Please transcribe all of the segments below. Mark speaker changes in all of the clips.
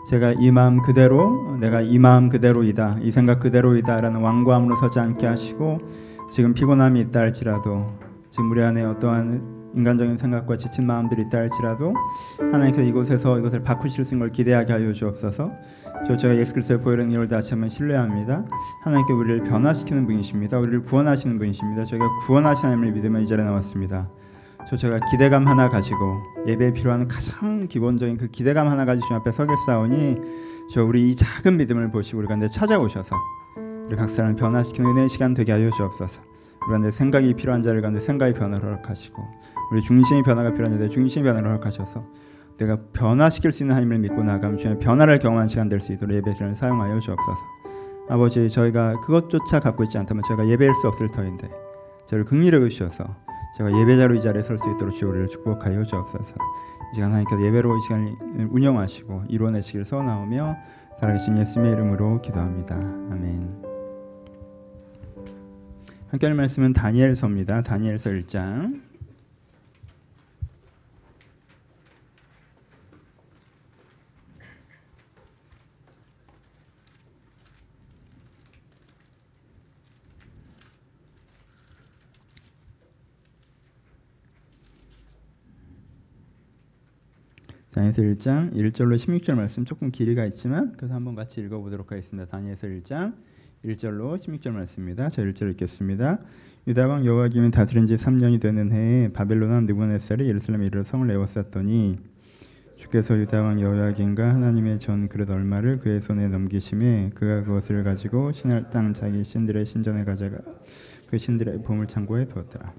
Speaker 1: 제가 이 마음 그대로, 내가 이 마음 그대로이다, 이 생각 그대로이다라는 완고함으로 서지 않게 하시고, 지금 피곤함이 있다 할지라도, 지금 우리 안에 어떠한 인간적인 생각과 지친 마음들이 있다 할지라도 하나님께서 이곳에서 이것을 바꾸실 수 있는 걸 기대하게 하여 주옵소서. 제가 예수 그리스도의 보혈의 능력을 다시 한번 신뢰합니다. 하나님께 우리를 변화시키는 분이십니다. 우리를 구원하시는 분이십니다. 저희가 구원하시는 하나님을 믿으며 이 자리에 나왔습니다. 제가 기대감 하나 가지고 예배에 필요한 가장 기본적인 그 기대감 하나 가지고 주님 앞에 서겠사오니 우리 이 작은 믿음을 보시고 우리 가운데 찾아오셔서 우리 각 사람을 변화시키는 은혜의 시간 되게 하여 주옵소서. 우리 가운데 생각이 필요한 자를 가운데 생각의 변화를 허락하시고, 우리 중심의 변화가 필요한 자들 중심의 변화를 허락하셔서 내가 변화시킬 수 있는 하나님을 믿고 나가면 주님의 변화를 경험하는 시간 될 수 있도록 예배 시간을 사용하여 주옵소서. 아버지, 저희가 그것조차 갖고 있지 않다면 저희가 예배할 수 없을 터인데 저를 긍휼히 여기셔서 제가 예배자로 이 자리에 설 수 있도록 주를 축복하여 주옵소서. 이 시간 하나님께서 예배로 이 시간을 운영하시고 이루어내시길 소원하오며 살아계신 예수님의 이름으로 기도합니다. 아멘. 함께 할 말씀은 다니엘서입니다. 다니엘서 1장. 다니엘서 1장 1절로 16절 말씀 조금 길이가 있지만 그래서 한번 같이 읽어보도록 하겠습니다. 다니엘서 1장 1절로 16절 말씀입니다. 자, 1절 읽겠습니다. 유다 왕 여호야김이 다스린 지 3년이 되는 해에 바벨론 왕 느부갓네살이 예루살렘에 이르러 성을 에워쌌더니 주께서 유다 왕 여호야김과 하나님의 전 그릇 얼마를 그의 손에 넘기심에 그가 그것을 가지고 신할 땅 자기 신들의 신전에 가져가 그 신들의 보물 창고에 두었더라.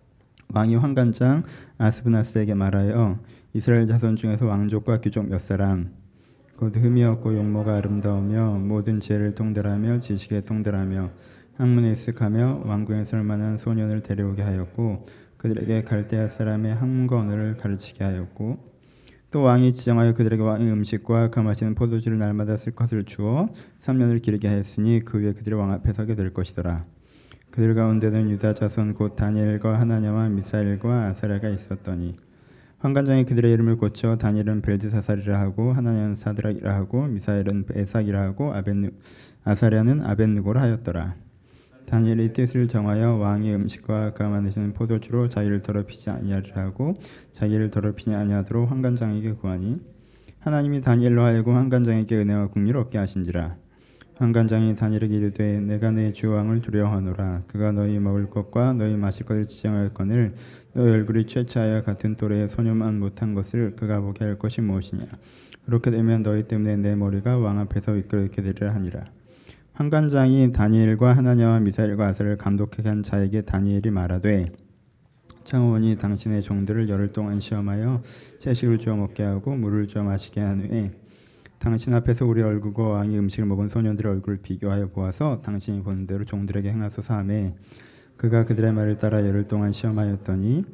Speaker 1: 왕이 환관장 아스브나스에게 말하여 이스라엘 자손 중에서 왕족과 귀족 몇 사람 곧 흠이 없고 용모가 아름다우며 모든 지혜를 통달하며 지식에 통달하며 학문에 익숙하며 왕궁에 설 만한 소년을 데려오게 하였고 그들에게 갈대아 사람의 학문과 언어를 가르치게 하였고 또 왕이 지정하여 그들에게 왕의 음식과 그 마시는 포도주를 날마다 쓸 것을 주어 3년을 기르게 하였으니 그 후에 그들이 왕 앞에 서게 될 것이더라. 그들 가운데는 유다 자손 곧 다니엘과 하나냐와 미사엘과 아사랴가 있었더니 환관장이 그들의 이름을 고쳐 다니엘은 벨드사살이라 하고 하나냐는 사드락이라 하고 미사엘은 에삭이라 하고 아사랴는 아벳느고라 하였더라. 다니엘이 뜻을 정하여 왕의 음식과 그가 만드시는 포도주로 자기를 더럽히지 아니하리라 하고 자기를 더럽히지 아니하도록 환관장에게 구하니 하나님이 다니엘로 하여금 환관장에게 은혜와 긍휼을 얻게 하신지라. 환관장이 다니엘에게 이르되 내가 내 주 왕을 두려워하노라. 그가 너희 먹을 것과 너희 마실 것을 지정하였거늘 너희 얼굴이 최차하여 같은 또래의 소녀만 못한 것을 그가 보게 할 것이 무엇이냐. 그렇게 되면 너희 때문에 내 머리가 왕 앞에서 이끌게 되리라 하니라. 환관장이 다니엘과 하나냐와 미사엘과 아사를 감독하게 한 자에게 다니엘이 말하되 창호원이 당신의 종들을 열흘 동안 시험하여 채식을 주어 먹게 하고 물을 주어 마시게 한 후에 당신 앞에서 우리 얼굴과 왕이 음식을 먹은 소년들의 얼굴을 비교하여 보아서 당신이 보는 대로 종들에게 행하소서 하매 그가 그들의 말을 따라 열흘 동안 시험하였더니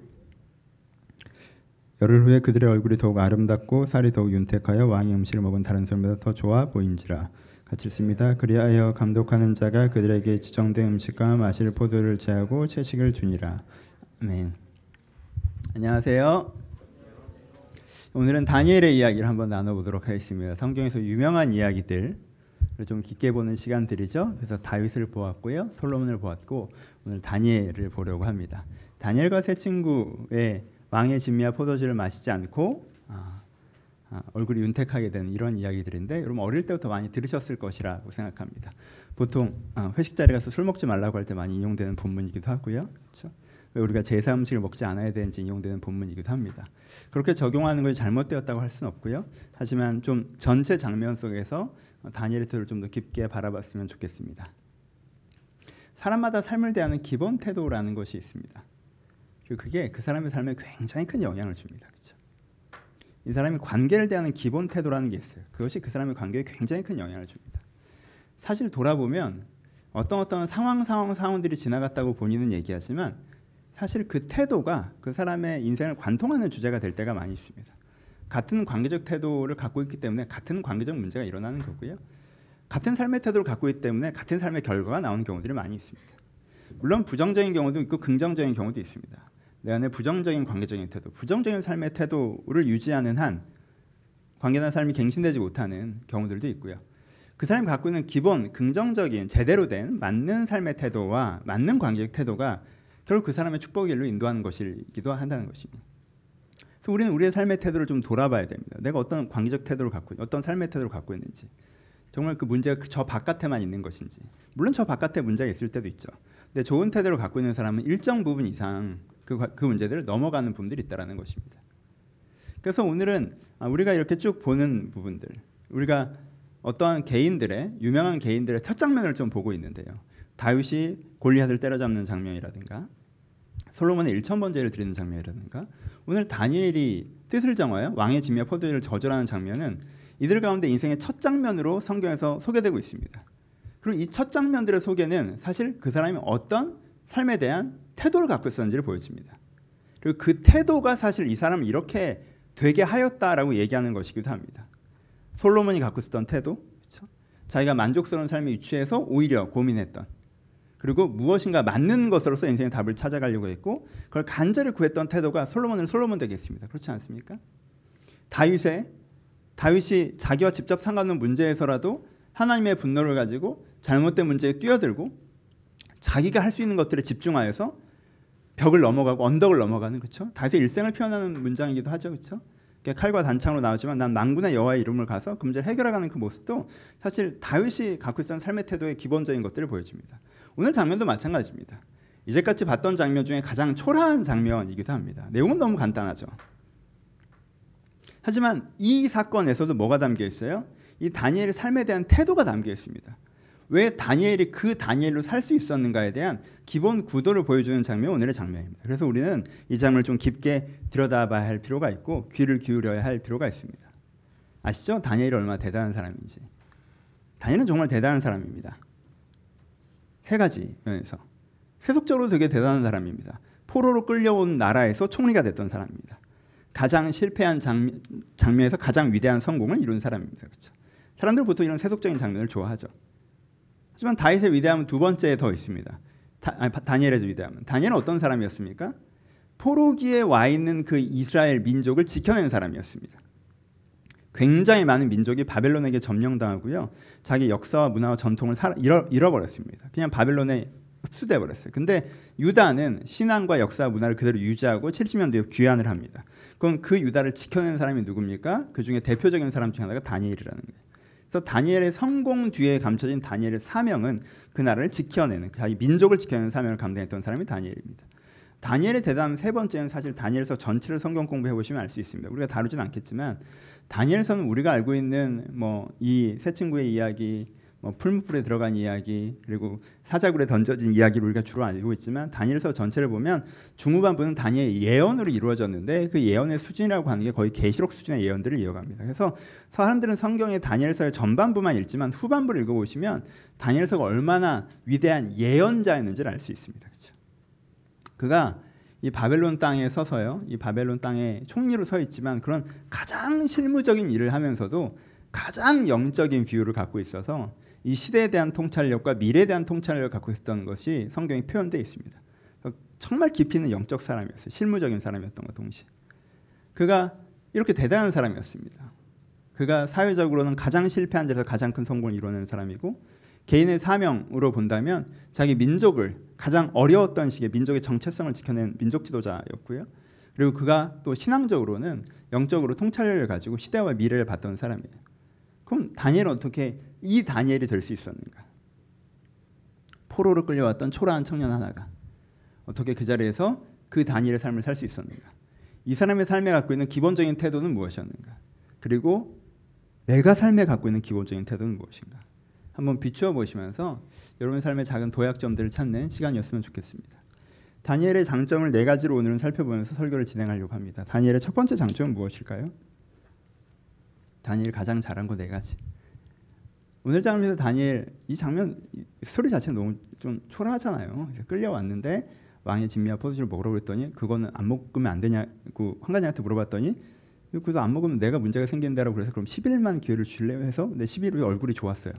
Speaker 1: 열흘 후에 그들의 얼굴이 더욱 아름답고 살이 더욱 윤택하여 왕이 음식을 먹은 다른 사람보다 더 좋아 보인지라. 같이 읽습니다. 그리하여 감독하는 자가 그들에게 지정된 음식과 마실 포도를 제하고 채식을 주니라. 아멘. 안녕하세요. 오늘은 다니엘의 이야기를 한번 나눠보도록 하겠습니다. 성경에서 유명한 이야기들을 좀 깊게 보는 시간들이죠. 그래서 다윗을 보았고요, 솔로몬을 보았고 오늘 다니엘을 보려고 합니다. 다니엘과 세 친구의 왕의 진미와 포도주를 마시지 않고 얼굴이 윤택하게 되는 이런 이야기들인데 여러분 어릴 때부터 많이 들으셨을 것이라고 생각합니다. 보통 회식 자리 가서 술 먹지 말라고 할 때 많이 인용되는 본문이기도 하고요. 그렇죠? 왜 우리가 제사 음식을 먹지 않아야 되는지 인용되는 본문이기도 합니다. 그렇게 적용하는 것이 잘못되었다고 할 수는 없고요. 하지만 좀 전체 장면 속에서 다니엘의 태도를 좀 더 깊게 바라봤으면 좋겠습니다. 사람마다 삶을 대하는 기본 태도라는 것이 있습니다. 그리고 그게 그 사람의 삶에 굉장히 큰 영향을 줍니다. 그렇죠? 이 사람이 관계를 대하는 기본 태도라는 게 있어요. 그것이 그 사람의 관계에 굉장히 큰 영향을 줍니다. 사실 돌아보면 어떤 상황들이 지나갔다고 본인은 얘기하지만 사실 그 태도가 그 사람의 인생을 관통하는 주제가 될 때가 많이 있습니다. 같은 관계적 태도를 갖고 있기 때문에 같은 관계적 문제가 일어나는 거고요. 같은 삶의 태도를 갖고 있기 때문에 같은 삶의 결과가 나오는 경우들이 많이 있습니다. 물론 부정적인 경우도 있고 긍정적인 경우도 있습니다. 내 안에 부정적인 관계적인 태도, 부정적인 삶의 태도를 유지하는 한 관계나 삶이 갱신되지 못하는 경우들도 있고요. 그 사람이 갖고 있는 기본 긍정적인 제대로 된 맞는 삶의 태도와 맞는 관계적 태도가 결국 그 사람의 축복의 길로 인도하는 것이기도 한다는 것입니다. 그래서 우리는 우리의 삶의 태도를 좀 돌아봐야 됩니다. 내가 어떤 관계적 태도를 갖고 있는지, 어떤 삶의 태도를 갖고 있는지, 정말 그 문제가 저 바깥에만 있는 것인지. 물론 저 바깥에 문제가 있을 때도 있죠. 근데 좋은 태도를 갖고 있는 사람은 일정 부분 이상 그 문제들을 넘어가는 부분들이 있다는 것입니다. 그래서 오늘은 우리가 이렇게 쭉 보는 부분들, 우리가 어떠한 개인들의 유명한 개인들의 첫 장면을 좀 보고 있는데요. 다윗이 골리앗을 때려잡는 장면이라든가 솔로몬의 1,000번제를 드리는 장면이라든가 오늘 다니엘이 뜻을 정하여 왕의 진미와 포도주를 저절하는 장면은 이들 가운데 인생의 첫 장면으로 성경에서 소개되고 있습니다. 그리고 이 첫 장면들의 소개는 사실 그 사람이 어떤 삶에 대한 태도를 갖고 있었는지를 보여줍니다. 그리고 그 태도가 사실 이 사람을 이렇게 되게 하였다라고 얘기하는 것이기도 합니다. 솔로몬이 갖고 있었던 태도, 그렇죠? 자기가 만족스러운 삶에 유치해서 오히려 고민했던, 그리고 무엇인가 맞는 것으로서 인생의 답을 찾아가려고 했고 그걸 간절히 구했던 태도가 솔로몬을 솔로몬 되게 했습니다. 그렇지 않습니까? 다윗이 자기와 직접 상관없는 문제에서라도 하나님의 분노를 가지고 잘못된 문제에 뛰어들고 자기가 할 수 있는 것들에 집중하여서 벽을 넘어가고 언덕을 넘어가는, 그렇죠? 다윗의 일생을 표현하는 문장이기도 하죠, 그렇죠? 칼과 단창으로 나오지만 난 만군의 여호와의 이름을 가서 그 문제를 해결해가는 그 모습도 사실 다윗이 갖고 있었던 삶의 태도의 기본적인 것들을 보여줍니다. 오늘 장면도 마찬가지입니다. 이제까지 봤던 장면 중에 가장 초라한 장면이기도 합니다. 내용은 너무 간단하죠. 하지만 이 사건에서도 뭐가 담겨 있어요? 이 다니엘의 삶에 대한 태도가 담겨 있습니다. 왜 다니엘이 그 다니엘로 살 수 있었는가에 대한 기본 구도를 보여주는 장면이 오늘의 장면입니다. 그래서 우리는 이 장면을 좀 깊게 들여다봐야 할 필요가 있고 귀를 기울여야 할 필요가 있습니다. 아시죠? 다니엘이 얼마나 대단한 사람인지. 다니엘은 정말 대단한 사람입니다. 세 가지 면에서. 세속적으로 되게 대단한 사람입니다. 포로로 끌려온 나라에서 총리가 됐던 사람입니다. 가장 실패한 장면에서 가장 위대한 성공을 이룬 사람입니다. 그렇죠? 사람들 보통 이런 세속적인 장면을 좋아하죠. 하지만 다윗의 위대함은 두 번째에 더 있습니다. 다니엘의 위대함은. 다니엘은 어떤 사람이었습니까? 포로기에 와 있는 그 이스라엘 민족을 지켜낸 사람이었습니다. 굉장히 많은 민족이 바벨론에게 점령당하고요. 자기 역사와 문화와 전통을 잃어버렸습니다. 그냥 바벨론에 흡수돼 버렸어요. 근데 유다는 신앙과 역사와 문화를 그대로 유지하고 70년 뒤에 귀환을 합니다. 그럼 그 유다를 지켜낸 사람이 누굽니까? 그 중에 대표적인 사람 중에 하나가 다니엘이라는 거예요. 그래서 다니엘의 성공 뒤에 감춰진 다니엘의 사명은 그 나라를 지켜내는, 자기 민족을 지켜내는 사명을 감당했던 사람이 다니엘입니다. 다니엘의 대담 세 번째는 사실 다니엘서 전체를 성경 공부해 보시면 알 수 있습니다. 우리가 다루진 않겠지만 다니엘서는 우리가 알고 있는 이 세 친구의 이야기, 풀무불에 들어간 이야기, 그리고 사자굴에 던져진 이야기를 우리가 주로 알고 있지만 다니엘서 전체를 보면 중후반부는 다니엘의 예언으로 이루어졌는데 그 예언의 수준이라고 하는 게 거의 계시록 수준의 예언들을 이어갑니다. 그래서 사람들은 성경의 다니엘서의 전반부만 읽지만 후반부를 읽어보시면 다니엘서가 얼마나 위대한 예언자였는지를 알 수 있습니다. 그렇죠? 그가 이 바벨론 땅에 서서요, 이 바벨론 땅에 총리로 서 있지만 그런 가장 실무적인 일을 하면서도 가장 영적인 비유를 갖고 있어서 이 시대에 대한 통찰력과 미래에 대한 통찰력을 갖고 있었던 것이 성경에 표현되어 있습니다. 정말 깊이 있는 영적 사람이었어요. 실무적인 사람이었던 것 동시에. 그가 이렇게 대단한 사람이었습니다. 그가 사회적으로는 가장 실패한 데서 가장 큰 성공을 이뤄낸 사람이고 개인의 사명으로 본다면 자기 민족을 가장 어려웠던 시기에 민족의 정체성을 지켜낸 민족 지도자였고요. 그리고 그가 또 신앙적으로는 영적으로 통찰력을 가지고 시대와 미래를 봤던 사람이에요. 그럼 다니엘은 어떻게 이 다니엘이 될 수 있었는가? 포로로 끌려왔던 초라한 청년 하나가 어떻게 그 자리에서 그 다니엘의 삶을 살 수 있었는가? 이 사람의 삶에 갖고 있는 기본적인 태도는 무엇이었는가? 그리고 내가 삶에 갖고 있는 기본적인 태도는 무엇인가? 한번 비추어 보시면서 여러분의 삶의 작은 도약점들을 찾는 시간이었으면 좋겠습니다. 다니엘의 장점을 네 가지로 오늘은 살펴보면서 설교를 진행하려고 합니다. 다니엘의 첫 번째 장점은 무엇일까요? 다니엘 가장 잘한 거 네 가지. 오늘 장면에서 다니엘 이 장면 스토리 자체는 너무 좀 초라하잖아요. 끌려왔는데 왕의 진미와 포도주를 먹으라고 그랬더니 그거는 안 먹으면 안 되냐고 환관장한테 물어봤더니 그거 안 먹으면 내가 문제가 생긴다라고 그래서 그럼 10일만 기회를 줄래요 해서 근데 10일 후에 얼굴이 좋았어요.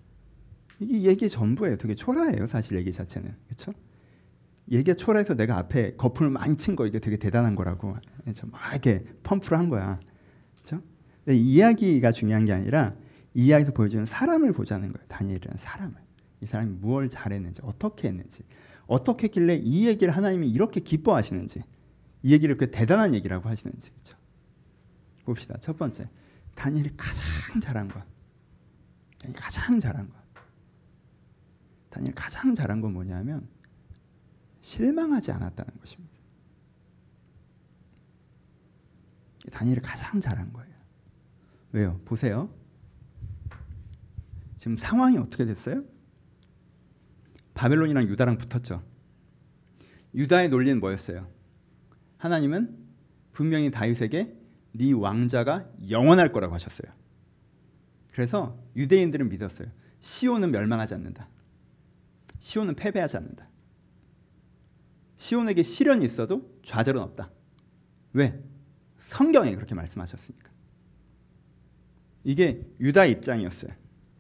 Speaker 1: 이게 얘기의 전부예요. 되게 초라해요. 사실 얘기 자체는. 그렇죠? 얘기가 초라해서 내가 앞에 거품을 많이 친 거 이게 되게 대단한 거라고 막 이렇게 펌프를 한 거야. 그렇죠? 이야기가 중요한 게 아니라 이 이야기에서 보여주는 사람을 보자는 거예요. 다니엘이라는 사람을. 이 사람이 무엇을 잘했는지, 어떻게 했는지, 어떻게 했길래 이 얘기를 하나님이 이렇게 기뻐하시는지, 이 얘기를 그렇게 대단한 얘기라고 하시는지. 그렇죠? 봅시다. 첫 번째, 다니엘이 가장 잘한 것. 가장 잘한 것. 다니엘이 가장 잘한 건 뭐냐면 실망하지 않았다는 것입니다. 다니엘이 가장 잘한 거예요. 왜요? 보세요. 지금 상황이 어떻게 됐어요? 바벨론이랑 유다랑 붙었죠. 유다의 논리는 뭐였어요? 하나님은 분명히 다윗에게 네 왕자가 영원할 거라고 하셨어요. 그래서 유대인들은 믿었어요. 시온은 멸망하지 않는다. 시온은 패배하지 않는다. 시온에게 시련이 있어도 좌절은 없다. 왜? 성경에 그렇게 말씀하셨으니까. 이게 유다의 입장이었어요.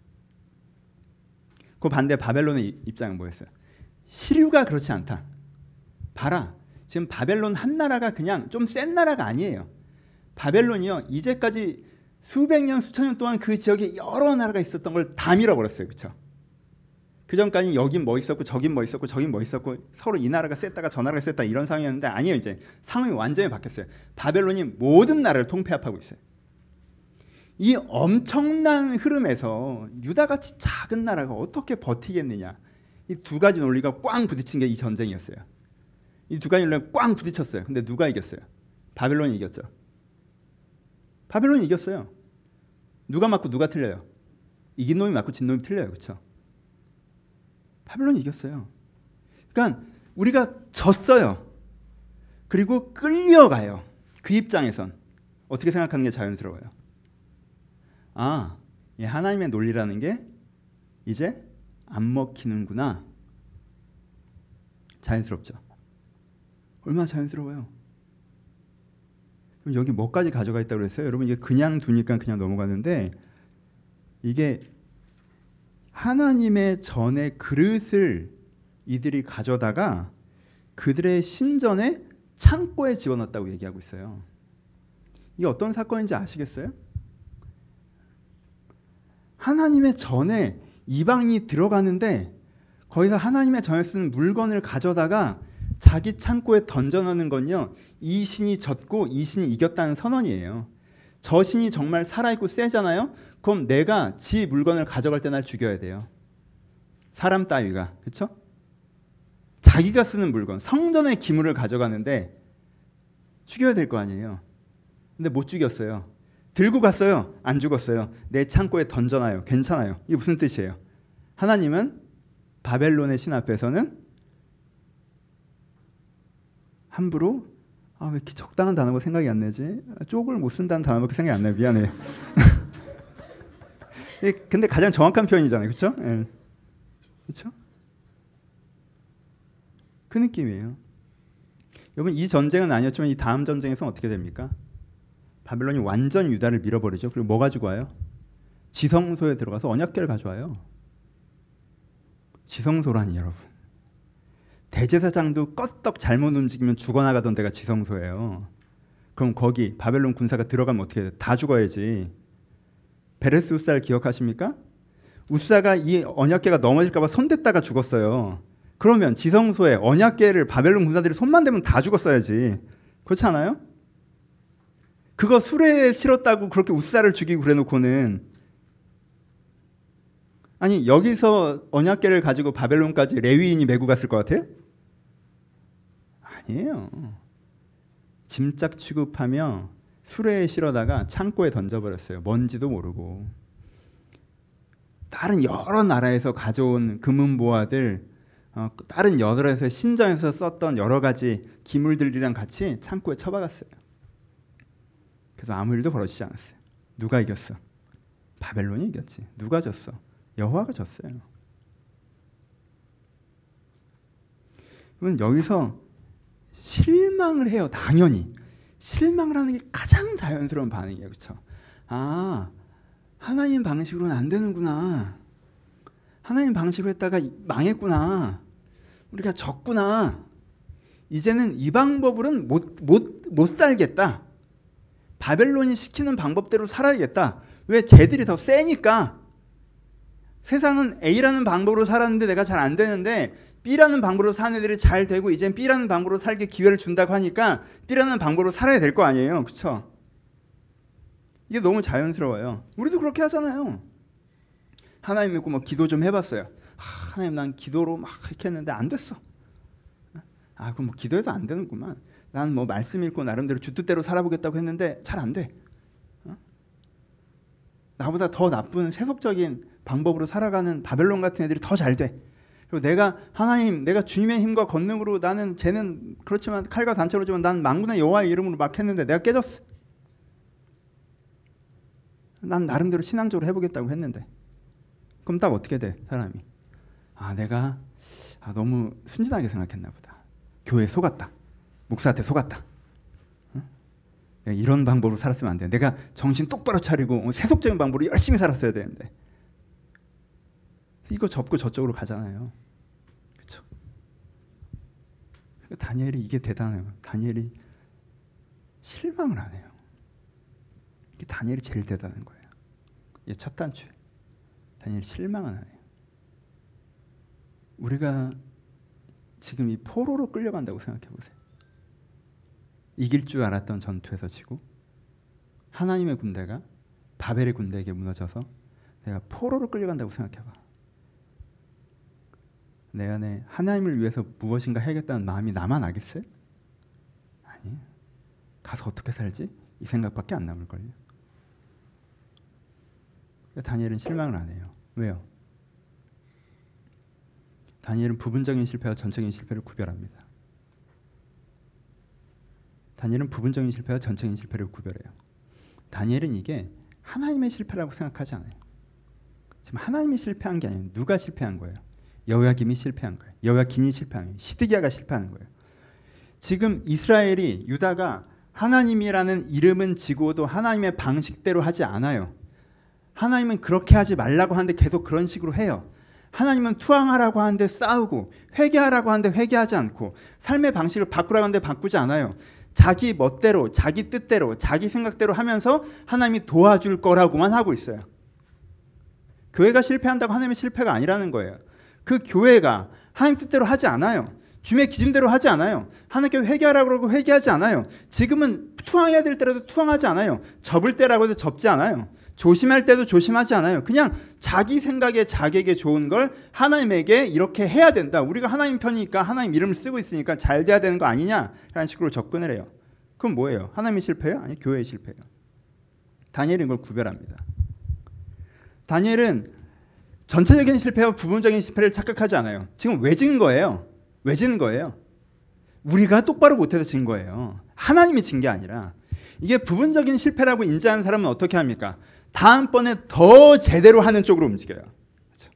Speaker 1: 그 반대 바벨론의 입장은 뭐였어요? 시류가 그렇지 않다. 봐라. 지금 바벨론 한 나라가 그냥 좀 센 나라가 아니에요. 바벨론이요. 이제까지 수백 년, 수천 년 동안 그 지역에 여러 나라가 있었던 걸 다 밀어버렸어요. 그렇죠? 그 전까지 여긴 뭐 있었고 저긴 뭐 있었고 저긴 뭐 있었고 서로 이 나라가 셌다가 저 나라가 셌다 이런 상황이었는데 아니에요. 이제 상황이 완전히 바뀌었어요. 바벨론이 모든 나라를 통폐합하고 있어요. 이 엄청난 흐름에서 유다같이 작은 나라가 어떻게 버티겠느냐. 이 두 가지 논리가 꽝 부딪힌 게 이 전쟁이었어요. 이 두 가지 논리가 꽝 부딪혔어요. 근데 누가 이겼어요? 바벨론이 이겼죠. 바벨론이 이겼어요. 누가 맞고 누가 틀려요? 이긴 놈이 맞고 진 놈이 틀려요. 그렇죠? 바벨론이 이겼어요. 그러니까 우리가 졌어요. 그리고 끌려가요. 그 입장에선 어떻게 생각하는 게 자연스러워요? 아, 이 하나님의 논리라는 게 이제 안 먹히는구나. 자연스럽죠. 얼마나 자연스러워요. 그럼 여기 뭐까지 가져가 있다고 그랬어요? 여러분 이게 그냥 두니까 그냥 넘어가는데 이게 하나님의 전에 그릇을 이들이 가져다가 그들의 신전에 창고에 집어넣었다고 얘기하고 있어요. 이게 어떤 사건인지 아시겠어요? 하나님의 전에 이방이 들어가는데 거기서 하나님의 전에 쓰는 물건을 가져다가 자기 창고에 던져넣는 건요. 이 신이 졌고 이 신이 이겼다는 선언이에요. 저 신이 정말 살아있고 세잖아요. 그럼 내가 지 물건을 가져갈 때 날 죽여야 돼요. 사람 따위가. 그렇죠? 자기가 쓰는 물건, 성전의 기물을 가져가는데 죽여야 될 거 아니에요. 근데 못 죽였어요. 들고 갔어요. 안 죽었어요. 내 창고에 던져놔요. 괜찮아요. 이게 무슨 뜻이에요? 하나님은 바벨론의 신 앞에서는 함부로 왜 이렇게 적당한 단어가 생각이 안 나지? 쪽을 못 쓴다는 단어밖에 생각이 안 나요. 미안해요. 근데 가장 정확한 표현이잖아요. 그렇죠? 예. 그렇죠? 그 느낌이에요. 여러분 이 전쟁은 아니었지만 이 다음 전쟁에서는 어떻게 됩니까? 바벨론이 완전 유다를 밀어버리죠. 그리고 뭐 가지고 와요? 지성소에 들어가서 언약궤를 가져와요. 지성소라니 여러분. 대제사장도 껐떡 잘못 움직이면 죽어나가던 데가 지성소예요. 그럼 거기 바벨론 군사가 들어가면 어떻게 해요? 다 죽어야지. 베레스 우사를 기억하십니까? 우사가 이 언약궤가 넘어질까 봐 손댔다가 죽었어요. 그러면 지성소에 언약궤를 바벨론 군사들이 손만 대면 다 죽었어야지. 그렇지 않아요? 그거 수레에 실었다고 그렇게 우사를 죽이고 그래놓고는 아니 여기서 언약궤를 가지고 바벨론까지 레위인이 메고 갔을 것 같아요? 아니에요. 짐짝 취급하며 수레에 실어다가 창고에 던져버렸어요. 뭔지도 모르고. 다른 여러 나라에서 가져온 금은보화들 다른 나라에서 신전에서 썼던 여러 가지 기물들이랑 같이 창고에 처박았어요. 그래서 아무 일도 벌어지지 않았어요. 누가 이겼어? 바벨론이 이겼지. 누가 졌어? 여호와가 졌어요. 그러면 여기서 실망을 해요. 당연히. 실망을 하는 게 가장 자연스러운 반응이에요. 그렇죠? 하나님 방식으로는 안 되는구나. 하나님 방식으로 했다가 망했구나. 우리가 졌구나. 이제는 이 방법으로는 못 살겠다. 바벨론이 시키는 방법대로 살아야겠다. 왜? 쟤들이 더 세니까. 세상은 A라는 방법으로 살았는데 내가 잘 안 되는데 B라는 방법으로 사는 애들이 잘 되고 이젠 B라는 방법으로 살게 기회를 준다고 하니까 B라는 방법으로 살아야 될 거 아니에요. 그렇죠? 이게 너무 자연스러워요. 우리도 그렇게 하잖아요. 하나님 믿고 뭐 기도 좀 해봤어요. 하나님 난 기도로 막 이렇게 했는데 안 됐어. 그럼 뭐 기도해도 안 되는구만. 난 뭐 말씀 읽고 나름대로 주 뜻대로 살아보겠다고 했는데 잘 안 돼. 나보다 더 나쁜 세속적인 방법으로 살아가는 바벨론 같은 애들이 더 잘 돼. 그리고 내가 하나님, 내가 주님의 힘과 권능으로 나는 쟤는 그렇지만 칼과 단처로지만 난 만군의 여호와의 이름으로 막 했는데 내가 깨졌어. 난 나름대로 신앙적으로 해보겠다고 했는데 그럼 딱 어떻게 돼? 사람이 내가 너무 순진하게 생각했나 보다. 교회에 속았다. 목사한테 속았다. 이런 방법으로 살았으면 안 돼. 내가 정신 똑바로 차리고 세속적인 방법으로 열심히 살았어야 되는데 이거 접고 저쪽으로 가잖아요. 그렇죠? 다니엘이 이게 대단해요. 다니엘이 실망을 안 해요. 이게 다니엘이 제일 대단한 거예요. 이게 첫 단추. 다니엘이 실망은 안 해요. 우리가 지금 이 포로로 끌려간다고 생각해 보세요. 이길 줄 알았던 전투에서 지고 하나님의 군대가 바벨의 군대에게 무너져서 내가 포로로 끌려간다고 생각해봐. 내 안에 하나님을 위해서 무엇인가 해야겠다는 마음이 나만 알겠어요? 아니, 가서 어떻게 살지? 이 생각밖에 안 남을걸요. 다니엘은 실망을 안 해요. 왜요? 다니엘은 부분적인 실패와 전적인 실패를 구별합니다. 다니엘은 부분적인 실패와 전적인 실패를 구별해요. 다니엘은 이게 하나님의 실패라고 생각하지 않아요. 지금 하나님이 실패한 게 아니에요. 누가 실패한 거예요? 여호야김이 실패한 거예요. 여호야긴이 실패한 거예요. 시드기야가 실패하는 거예요. 지금 이스라엘이 유다가 하나님이라는 이름은 지고도 하나님의 방식대로 하지 않아요. 하나님은 그렇게 하지 말라고 하는데 계속 그런 식으로 해요. 하나님은 투항하라고 하는데 싸우고 회개하라고 하는데 회개하지 않고 삶의 방식을 바꾸라고 하는데 바꾸지 않아요. 자기 멋대로 자기 뜻대로 자기 생각대로 하면서 하나님이 도와줄 거라고만 하고 있어요. 교회가 실패한다고 하나님의 실패가 아니라는 거예요. 그 교회가 하나님 뜻대로 하지 않아요. 주님의 기준대로 하지 않아요. 하나님께 회개하라고 그러고 회개하지 않아요. 지금은 투항해야 될 때라도 투항하지 않아요. 접을 때라고 해서 접지 않아요. 조심할 때도 조심하지 않아요. 그냥 자기 생각에 자기에게 좋은 걸 하나님에게 이렇게 해야 된다. 우리가 하나님 편이니까 하나님 이름을 쓰고 있으니까 잘 돼야 되는 거 아니냐라는 식으로 접근을 해요. 그럼 뭐예요? 하나님이 실패예요? 아니, 교회의 실패예요. 다니엘은 이걸 구별합니다. 다니엘은 전체적인 실패와 부분적인 실패를 착각하지 않아요. 지금 왜 진 거예요? 왜 지는 거예요? 우리가 똑바로 못해서 진 거예요. 하나님이 진 게 아니라. 이게 부분적인 실패라고 인지하는 사람은 어떻게 합니까? 다음번에 더 제대로 하는 쪽으로 움직여요. 그렇죠?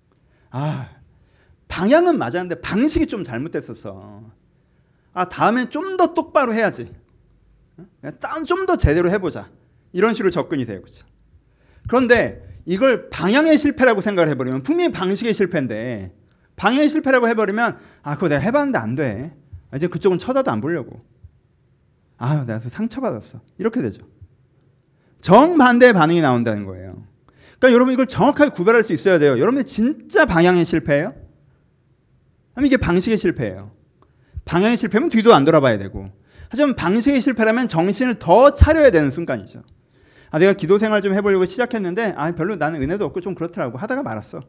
Speaker 1: 방향은 맞았는데 방식이 좀 잘못됐었어. 다음엔 좀 더 똑바로 해야지. 좀 더 제대로 해보자. 이런 식으로 접근이 돼요. 그렇죠? 그런데 이걸 방향의 실패라고 생각을 해버리면 분명히 방식의 실패인데 방향의 실패라고 해버리면 그거 내가 해봤는데 안 돼. 이제 그쪽은 쳐다도 안 보려고. 내가 상처받았어. 이렇게 되죠. 정반대의 반응이 나온다는 거예요. 그러니까 여러분 이걸 정확하게 구별할 수 있어야 돼요. 여러분이 진짜 방향의 실패예요? 아니면 이게 방식의 실패예요? 방향의 실패면 뒤도 안 돌아봐야 되고, 하지만 방식의 실패라면 정신을 더 차려야 되는 순간이죠. 내가 기도 생활 좀 해보려고 시작했는데 별로 나는 은혜도 없고 좀 그렇더라고 하다가 말았어.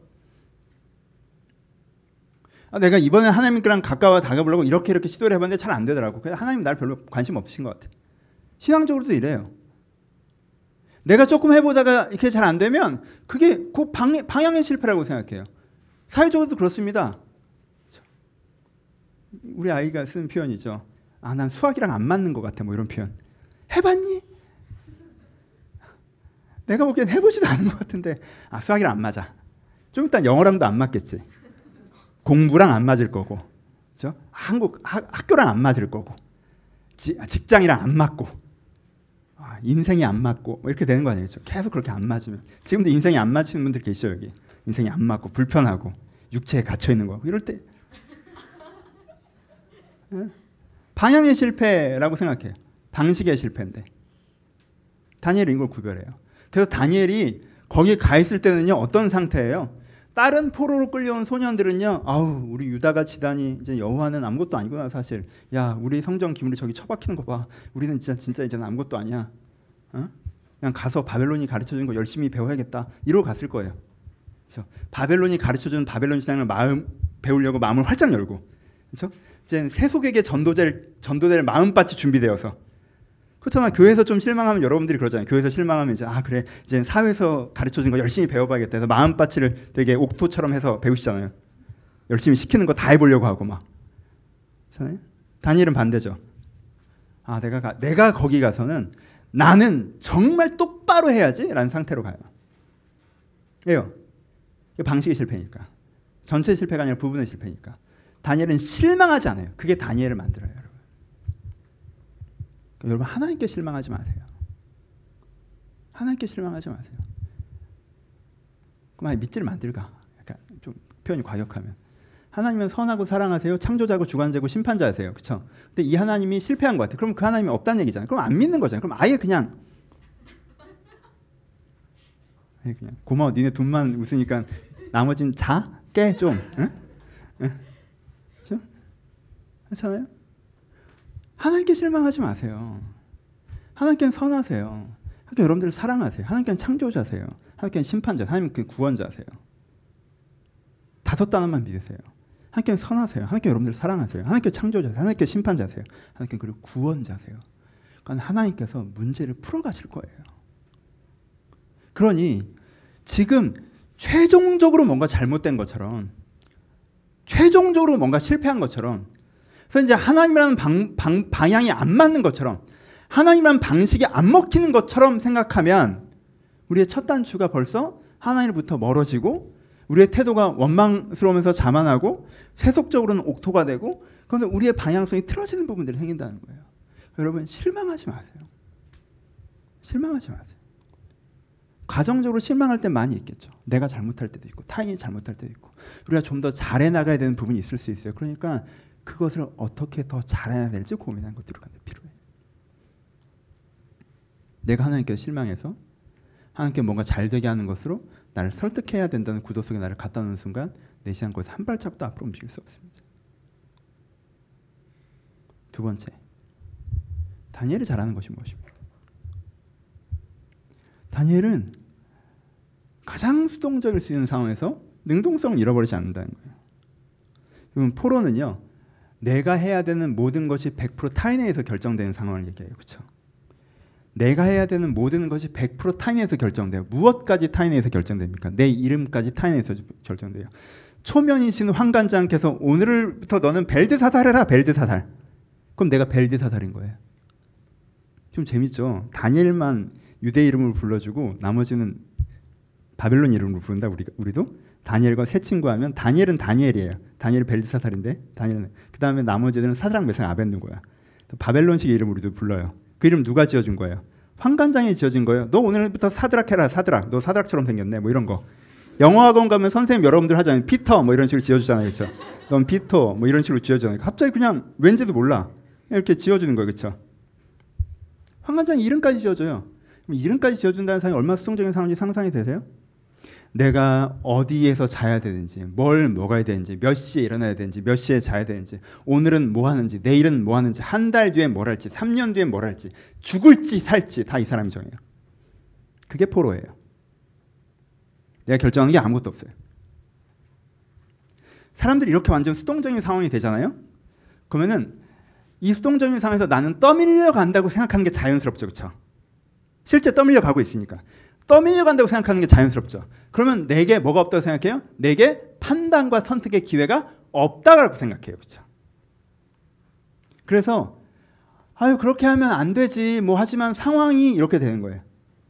Speaker 1: 내가 이번에 하나님께랑 가까워 다가보려고 이렇게 시도를 해봤는데 잘 안 되더라고. 그래서 하나님 날 별로 관심 없으신 것 같아. 신앙적으로도 이래요. 내가 조금 해보다가 이렇게 잘 안 되면 그게 그 방향의 실패라고 생각해요. 사회적으로도 그렇습니다. 우리 아이가 쓰는 표현이죠. 난 수학이랑 안 맞는 것 같아. 뭐 이런 표현. 해봤니? 내가 보기엔 해보지도 않은 것 같은데 수학이랑 안 맞아. 좀 이따 영어랑도 안 맞겠지. 공부랑 안 맞을 거고, 그렇죠? 학교랑 안 맞을 거고, 직장이랑 안 맞고, 인생이 안 맞고 뭐 이렇게 되는 거 아니겠죠? 계속 그렇게 안 맞으면 지금도 인생이 안 맞으시는 분들 계시죠 여기. 인생이 안 맞고 불편하고 육체에 갇혀 있는 거 이럴 때 방향의 실패라고 생각해요. 방식의 실패인데 다니엘이 이걸 구별해요. 그래서 다니엘이 거기 가 있을 때는요 어떤 상태예요? 다른 포로로 끌려온 소년들은요, 아우 우리 유다가 지다니 이제 여호와는 아무것도 아니구나 사실. 야 우리 성전 기물이 저기 처박히는 거 봐. 우리는 진짜 이제는 아무것도 아니야. 어? 그냥 가서 바벨론이 가르쳐주는 거 열심히 배워야겠다. 이러고 갔을 거예요. 그렇죠? 바벨론이 가르쳐주는 바벨론 신앙을 배우려고 마음을 활짝 열고, 그렇죠? 이제 세속에게 전도될 마음밭이 준비되어서. 그렇잖아요. 교회에서 좀 실망하면 여러분들이 그러잖아요. 교회에서 실망하면 이제 그래 이제 사회에서 가르쳐준 거 열심히 배워봐야겠다 해서 마음밭을 되게 옥토처럼 해서 배우시잖아요. 열심히 시키는 거 다 해보려고 하고 막. 그렇잖아요. 다니엘은 반대죠. 내가 거기 가서는 나는 정말 똑바로 해야지라는 상태로 가요. 왜요? 방식의 실패니까. 전체 실패가 아니라 부분의 실패니까. 다니엘은 실망하지 않아요. 그게 다니엘을 만들어요, 여러분. 여러분 하나님께 실망하지 마세요. 하나님께 실망하지 마세요. 그만 믿지를 만들까? 약간 좀 표현이 과격하면. 하나님은 선하고 사랑하세요. 창조자고 주관자고 심판자세요. 그렇죠? 근데 이 하나님이 실패한 것 같아요. 그럼 그 하나님이 없다는 얘기잖아요. 그럼 안 믿는 거잖아요. 그럼 아예 그냥 고마워. 니네 둘만 웃으니까 나머지는 깨 좀. 응? 그렇죠? 그렇잖아요? 하나님께 실망하지 마세요. 하나님께는 선하세요. 하나님께 여러분들을 사랑하세요. 하나님께는 창조자세요. 하나님께는 심판자, 하나님께는 구원자세요. 5단어만 믿으세요. 하나님께는 선하세요. 하나님께 여러분들을 사랑하세요. 하나님께 창조자세요. 하나님께 심판자세요. 하나님께 그리고 구원자세요. 그러니까 하나님께서 문제를 풀어가실 거예요. 그러니 지금 최종적으로 뭔가 잘못된 것처럼, 최종적으로 뭔가 실패한 것처럼, 그래서 이제 하나님이라는 방향이 안 맞는 것처럼, 하나님이라는 방식이 안 먹히는 것처럼 생각하면 우리의 첫 단추가 벌써 하나님으로부터 멀어지고 우리의 태도가 원망스러우면서 자만하고 세속적으로는 옥토가 되고, 그래서 우리의 방향성이 틀어지는 부분들이 생긴다는 거예요. 여러분 실망하지 마세요. 실망하지 마세요. 가정적으로 실망할 때 많이 있겠죠. 내가 잘못할 때도 있고 타인이 잘못할 때도 있고 우리가 좀 더 잘해 나가야 되는 부분이 있을 수 있어요. 그러니까 그것을 어떻게 더 잘해야 될지 고민하는 것들이 필요해요. 내가 하나님께 실망해서 하나님께 뭔가 잘 되게 하는 것으로 나를 설득해야 된다는 구도 속에 나를 갖다 놓는 순간 내 신앙 거기서 한 발짝도 앞으로 움직일 수 없습니다. 두 번째, 다니엘이 잘하는 것이 무엇입니까? 다니엘은 가장 수동적일 수 있는 상황에서 능동성을 잃어버리지 않는다는 거예요. 그럼 포로는요, 내가 해야 되는 모든 것이 100% 타인에 의해서 결정되는 상황을 얘기해요. 그렇죠? 내가 해야 되는 모든 것이 100% 타인에 의해서 결정돼요. 무엇까지 타인에 의해서 결정됩니까? 내 이름까지 타인에 의해서 결정돼요. 초면이신 환관장께서 오늘부터 너는 벨드사달 해라. 벨드사달. 그럼 내가 벨드사달인 거예요. 좀 재밌죠? 다니엘만 유대 이름으로 불러주고 나머지는 바벨론 이름으로 부른다. 우리도 다니엘과 세 친구 하면 다니엘은 다니엘이에요. 다니엘은 벨드사달인데 다니엘은 그 다음에 나머지들은 사드락 메삭 아벤누고야. 바벨론식 이름 우리도 불러요. 그 이름 누가 지어준 거예요? 환관장이 지어준 거예요. 너 오늘부터 사드락 해라. 사드락. 너 사드락처럼 생겼네. 뭐 이런 거. 영어학원 가면 선생님 여러분들 하잖아요. 피터 뭐 이런 식으로 지어주잖아요. 그렇죠? 넌 피터 뭐 이런 식으로 지어주잖아요. 갑자기 그냥 왠지도 몰라. 이렇게 지어주는 거예요. 그렇죠? 환관장이 이름까지 지어줘요. 그럼 이름까지 지어준다는 사람이 얼마나 수동적인 상황인지 상상이 되세요? 내가 어디에서 자야 되는지, 뭘 먹어야 되는지, 몇 시에 일어나야 되는지, 몇 시에 자야 되는지, 오늘은 뭐 하는지, 내일은 뭐 하는지, 한 달 뒤에 뭘 할지, 3년 뒤에 뭘 할지, 죽을지 살지 다 이 사람이 정해요. 그게 포로예요. 내가 결정하는 게 아무것도 없어요. 사람들이 이렇게 완전 수동적인 상황이 되잖아요. 그러면은 이 수동적인 상황에서 나는 떠밀려 간다고 생각하는 게 자연스럽죠. 그렇죠? 실제 떠밀려 가고 있으니까. 떠밀려 간다고 생각하는 게 자연스럽죠. 그러면 내게 뭐가 없다고 생각해요? 내게 판단과 선택의 기회가 없다고 생각해요. 그렇죠? 그래서 그렇게 하면 안 되지 뭐 하지만 상황이 이렇게 되는 거예요.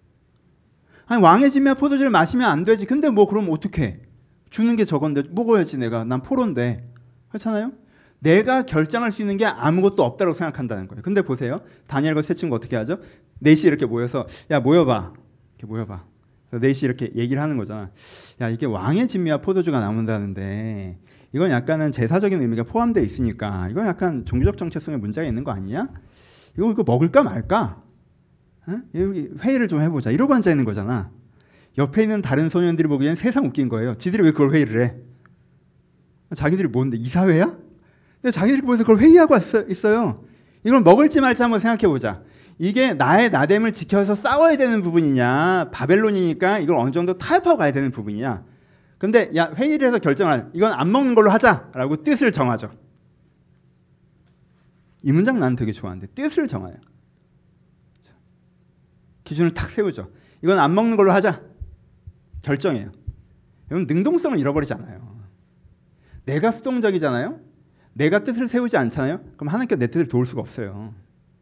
Speaker 1: 왕의 진미와 포도주를 마시면 안 되지. 근데 뭐 그럼 어떡해? 주는 게 저건데 먹어야지 내가. 난 포로인데. 그렇잖아요? 내가 결정할 수 있는 게 아무것도 없다고 생각한다는 거예요. 근데 보세요. 다니엘과 세 친구 어떻게 하죠? 넷이 이렇게 모여서 야 모여봐. 이렇게 모여봐. 넷이 이렇게 얘기를 하는 거잖아. 야 이게 왕의 진미와 포도주가 나온다는데 이건 약간은 제사적인 의미가 포함되어 있으니까 이건 약간 종교적 정체성에 문제가 있는 거 아니냐? 이거 먹을까 말까? 여기 회의를 좀 해보자 이러고 앉아 있는 거잖아. 옆에 있는 다른 소년들이 보기엔 세상 웃긴 거예요. 지들이 왜 그걸 회의를 해? 자기들이 뭔데 이사회야? 근데 자기들이 보면서 그걸 회의하고 있어요. 이걸 먹을지 말지 한번 생각해보자. 이게 나의 나됨을 지켜서 싸워야 되는 부분이냐, 바벨론이니까 이걸 어느 정도 타협하고 가야 되는 부분이냐. 근데 야, 회의를 해서 결정할, 이건 안 먹는 걸로 하자라고 뜻을 정하죠. 이 문장 나는 되게 좋아하는데, 뜻을 정해요. 기준을 탁 세우죠. 이건 안 먹는 걸로 하자. 결정해요. 여러분, 능동성을 잃어버리잖아요. 내가 수동적이잖아요. 내가 뜻을 세우지 않잖아요. 그럼 하나님께서 내 뜻을 도울 수가 없어요.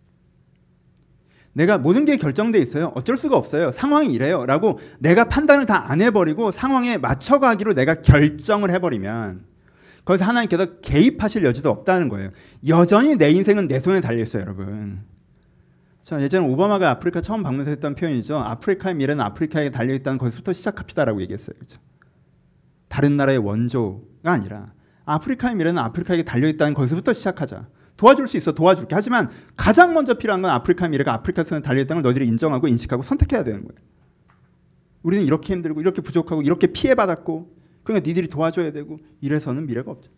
Speaker 1: 내가 모든 게 결정돼 있어요. 어쩔 수가 없어요. 상황이 이래요. 라고 내가 판단을 다 안 해버리고 상황에 맞춰가기로 내가 결정을 해버리면 거기서 하나님께서 개입하실 여지도 없다는 거예요. 여전히 내 인생은 내 손에 달려있어요, 여러분. 자, 예전에 오바마가 아프리카 처음 방문해서 했던 표현이죠. 아프리카의 미래는 아프리카에 달려있다는 거기서부터 시작합시다라고 얘기했어요. 그렇죠? 다른 나라의 원조가 아니라 아프리카의 미래는 아프리카에게 달려있다는 거기서부터 시작하자. 도와줄 수 있어, 도와줄게. 하지만 가장 먼저 필요한 건 아프리카의 미래가 아프리카 손에 달려있다는 걸 너희들이 인정하고 인식하고 선택해야 되는 거예요. 우리는 이렇게 힘들고 이렇게 부족하고 이렇게 피해받았고 그러니까 니들이 도와줘야 되고 이래서는 미래가 없죠.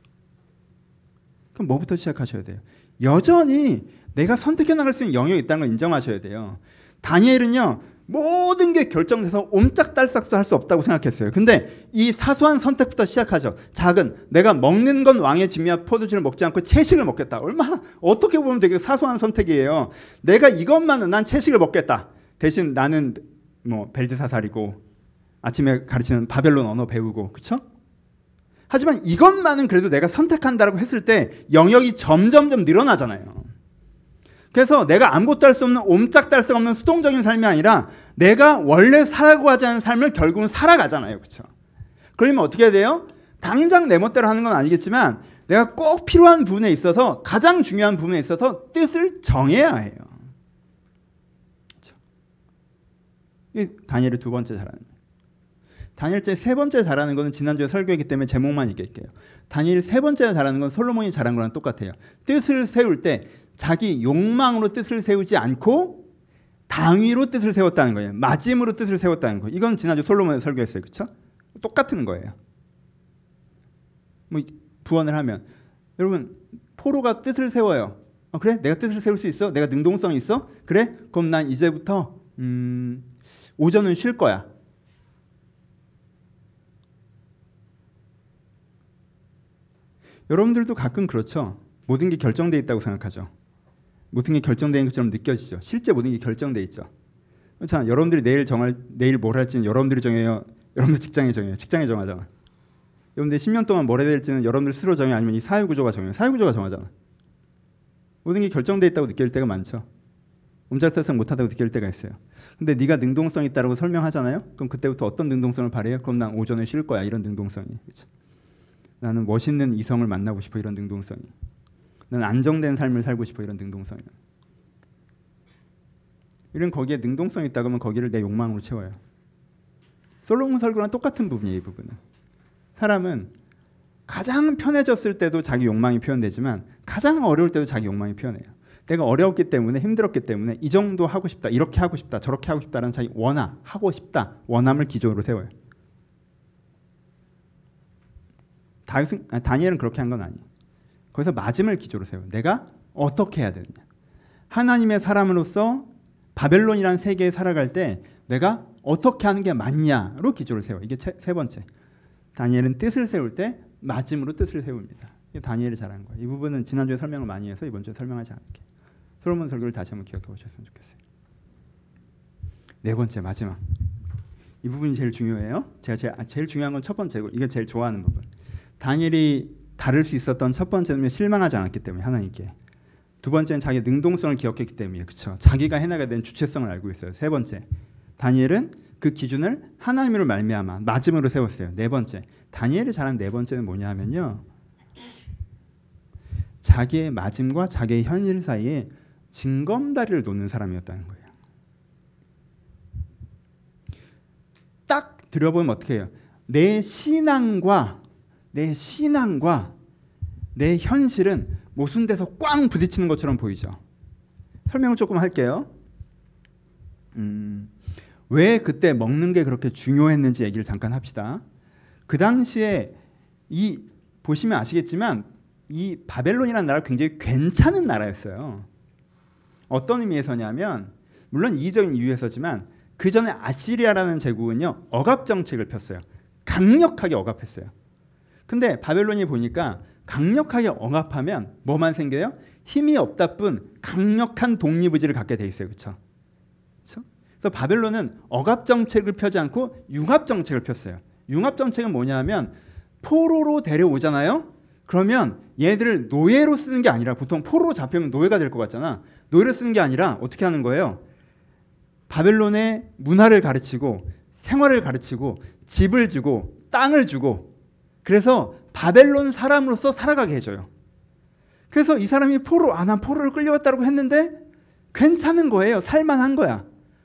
Speaker 1: 그럼 뭐부터 시작하셔야 돼요? 여전히 내가 선택해 나갈 수 있는 영역이 있다는 걸 인정하셔야 돼요. 다니엘은요, 모든 게 결정돼서 옴짝달싹도 할 수 없다고 생각했어요. 근데 이 사소한 선택부터 시작하죠. 작은, 내가 먹는 건 왕의 진미와 포도주를 먹지 않고 채식을 먹겠다. 얼마나 어떻게 보면 되게 사소한 선택이에요. 내가 이것만은 난 채식을 먹겠다. 대신 나는 뭐 벨드사살이고 아침에 가르치는 바벨론 언어 배우고, 그렇죠? 하지만 이것만은 그래도 내가 선택한다라고 했을 때 영역이 점점점 늘어나잖아요. 그래서 내가 아무것도 할 수 없는 옴짝달싹 없는 수동적인 삶이 아니라 내가 원래 살아가고 하자는 삶을 결국은 살아가잖아요. 그렇죠? 그러면 어떻게 해야 돼요? 당장 내 멋대로 하는 건 아니겠지만 내가 꼭 필요한 부분에 있어서 가장 중요한 부분에 있어서 뜻을 정해야 해요. 그렇죠? 이게 다니엘이 두 번째 잘하는 거예요. 다니엘이 세 번째 잘하는 거는 지난주에 설교했기 때문에 제목만 얘기할게요. 다니엘이 세 번째 잘하는 건 솔로몬이 잘한 거랑 똑같아요. 뜻을 세울 때 자기 욕망으로 뜻을 세우지 않고 당위로 뜻을 세웠다는 거예요. 맞음으로 뜻을 세웠다는 거예요. 이건 지난주 솔로몬이 설교했어요. 그렇죠? 똑같은 거예요. 뭐 부언을 하면 여러분 포로가 뜻을 세워요. 그래? 내가 뜻을 세울 수 있어? 내가 능동성이 있어? 그래? 그럼 난 이제부터 오전은 쉴 거야. 여러분들도 가끔 그렇죠. 모든 게 결정되어 있다고 생각하죠. 모든 게 결정된 것처럼 느껴지죠. 실제 모든 게 결정돼 있죠. 자, 여러분들이 내일 뭘 할지는 여러분들이 정해요. 여러분들 직장에 정해요. 직장에 정하잖아. 여러분들이 10년 동안 뭘 해야 될지는 여러분들 스스로 정해요. 아니면 이 사회구조가 정해요. 사회구조가 정하잖아. 모든 게 결정돼 있다고 느낄 때가 많죠. 옴짝달싹 못하다고 느낄 때가 있어요. 근데 네가 능동성이 있다고 설명하잖아요. 그럼 그때부터 어떤 능동성을 발휘해요? 그럼 난 오전에 쉴 거야. 이런 능동성이. 그렇죠? 나는 멋있는 이성을 만나고 싶어. 이런 능동성이. 나는 안정된 삶을 살고 싶어. 이런 능동성이. 이런 거기에 능동성이 있다고 하면 거기를 내 욕망으로 채워요. 솔로몬 설교랑 똑같은 부분이에요. 이 부분은. 사람은 가장 편해졌을 때도 자기 욕망이 표현되지만 가장 어려울 때도 자기 욕망이 표현해요. 내가 어려웠기 때문에 힘들었기 때문에 이 정도 하고 싶다. 이렇게 하고 싶다. 저렇게 하고 싶다라는 자기 원함, 하고 싶다. 원함을 기조로 세워요. 다니엘은 그렇게 한 건 아니에요. 거기서 맞음을 기조로 세워요. 내가 어떻게 해야 되느냐. 하나님의 사람으로서 바벨론이라는 세계에 살아갈 때 내가 어떻게 하는 게 맞냐로 기조를 세워요. 이게 세 번째. 다니엘은 뜻을 세울 때 맞음으로 뜻을 세웁니다. 이게 다니엘이 잘한 거예요. 이 부분은 지난주에 설명을 많이 해서 이번 주에 설명하지 않을게요. 솔로몬 설교를 다시 한번 기억해 보셨으면 좋겠어요. 네 번째, 마지막. 이 부분이 제일 중요해요. 제가 제일 중요한 건 첫 번째고 이게 제일 좋아하는 부분. 다니엘이 다를 수 있었던 첫 번째는 실망하지 않았기 때문에 하나님께. 두 번째는 자기의 능동성을 기억했기 때문에. 그렇죠? 자기가 해나가야 되는 주체성을 알고 있어요. 세 번째, 다니엘은 그 기준을 하나님으로 말미암아 맞음으로 세웠어요. 네 번째, 다니엘이 잘한 네 번째는 뭐냐 하면요. 자기의 맞음과 자기의 현실 사이에 징검다리를 놓는 사람이었다는 거예요. 딱 들여보면 어떻게 해요? 내 신앙과 내 현실은 모순돼서 꽝 부딪히는 것처럼 보이죠. 설명을 조금 할게요. 왜 그때 먹는 게 그렇게 중요했는지 얘기를 잠깐 합시다. 그 당시에 이 보시면 아시겠지만 이 바벨론이라는 나라가 굉장히 괜찮은 나라였어요. 어떤 의미에서냐면 물론 이기적인 이유에서지만 그 전에 아시리아라는 제국은요 억압 정책을 폈어요. 강력하게 억압했어요. 근데 바벨론이 보니까 강력하게 억압하면 뭐만 생겨요? 힘이 없다 뿐 강력한 독립의지를 갖게 돼 있어요. 그렇죠? 그래서 바벨론은 억압 정책을 펴지 않고 융합 정책을 폈어요. 융합 정책은 뭐냐면 포로로 데려오잖아요. 그러면 얘들을 노예로 쓰는 게 아니라 보통 포로로 잡히면 노예가 될 것 같잖아. 노예로 쓰는 게 아니라 어떻게 하는 거예요? 바벨론의 문화를 가르치고 생활을 가르치고 집을 주고 땅을 주고 그래서 바벨론 사람으로서 살아가게 해줘요. 그래서 이 사람이 난 포로를 끌려왔다고 했는데 괜찮은 거예요. 살만한 거야.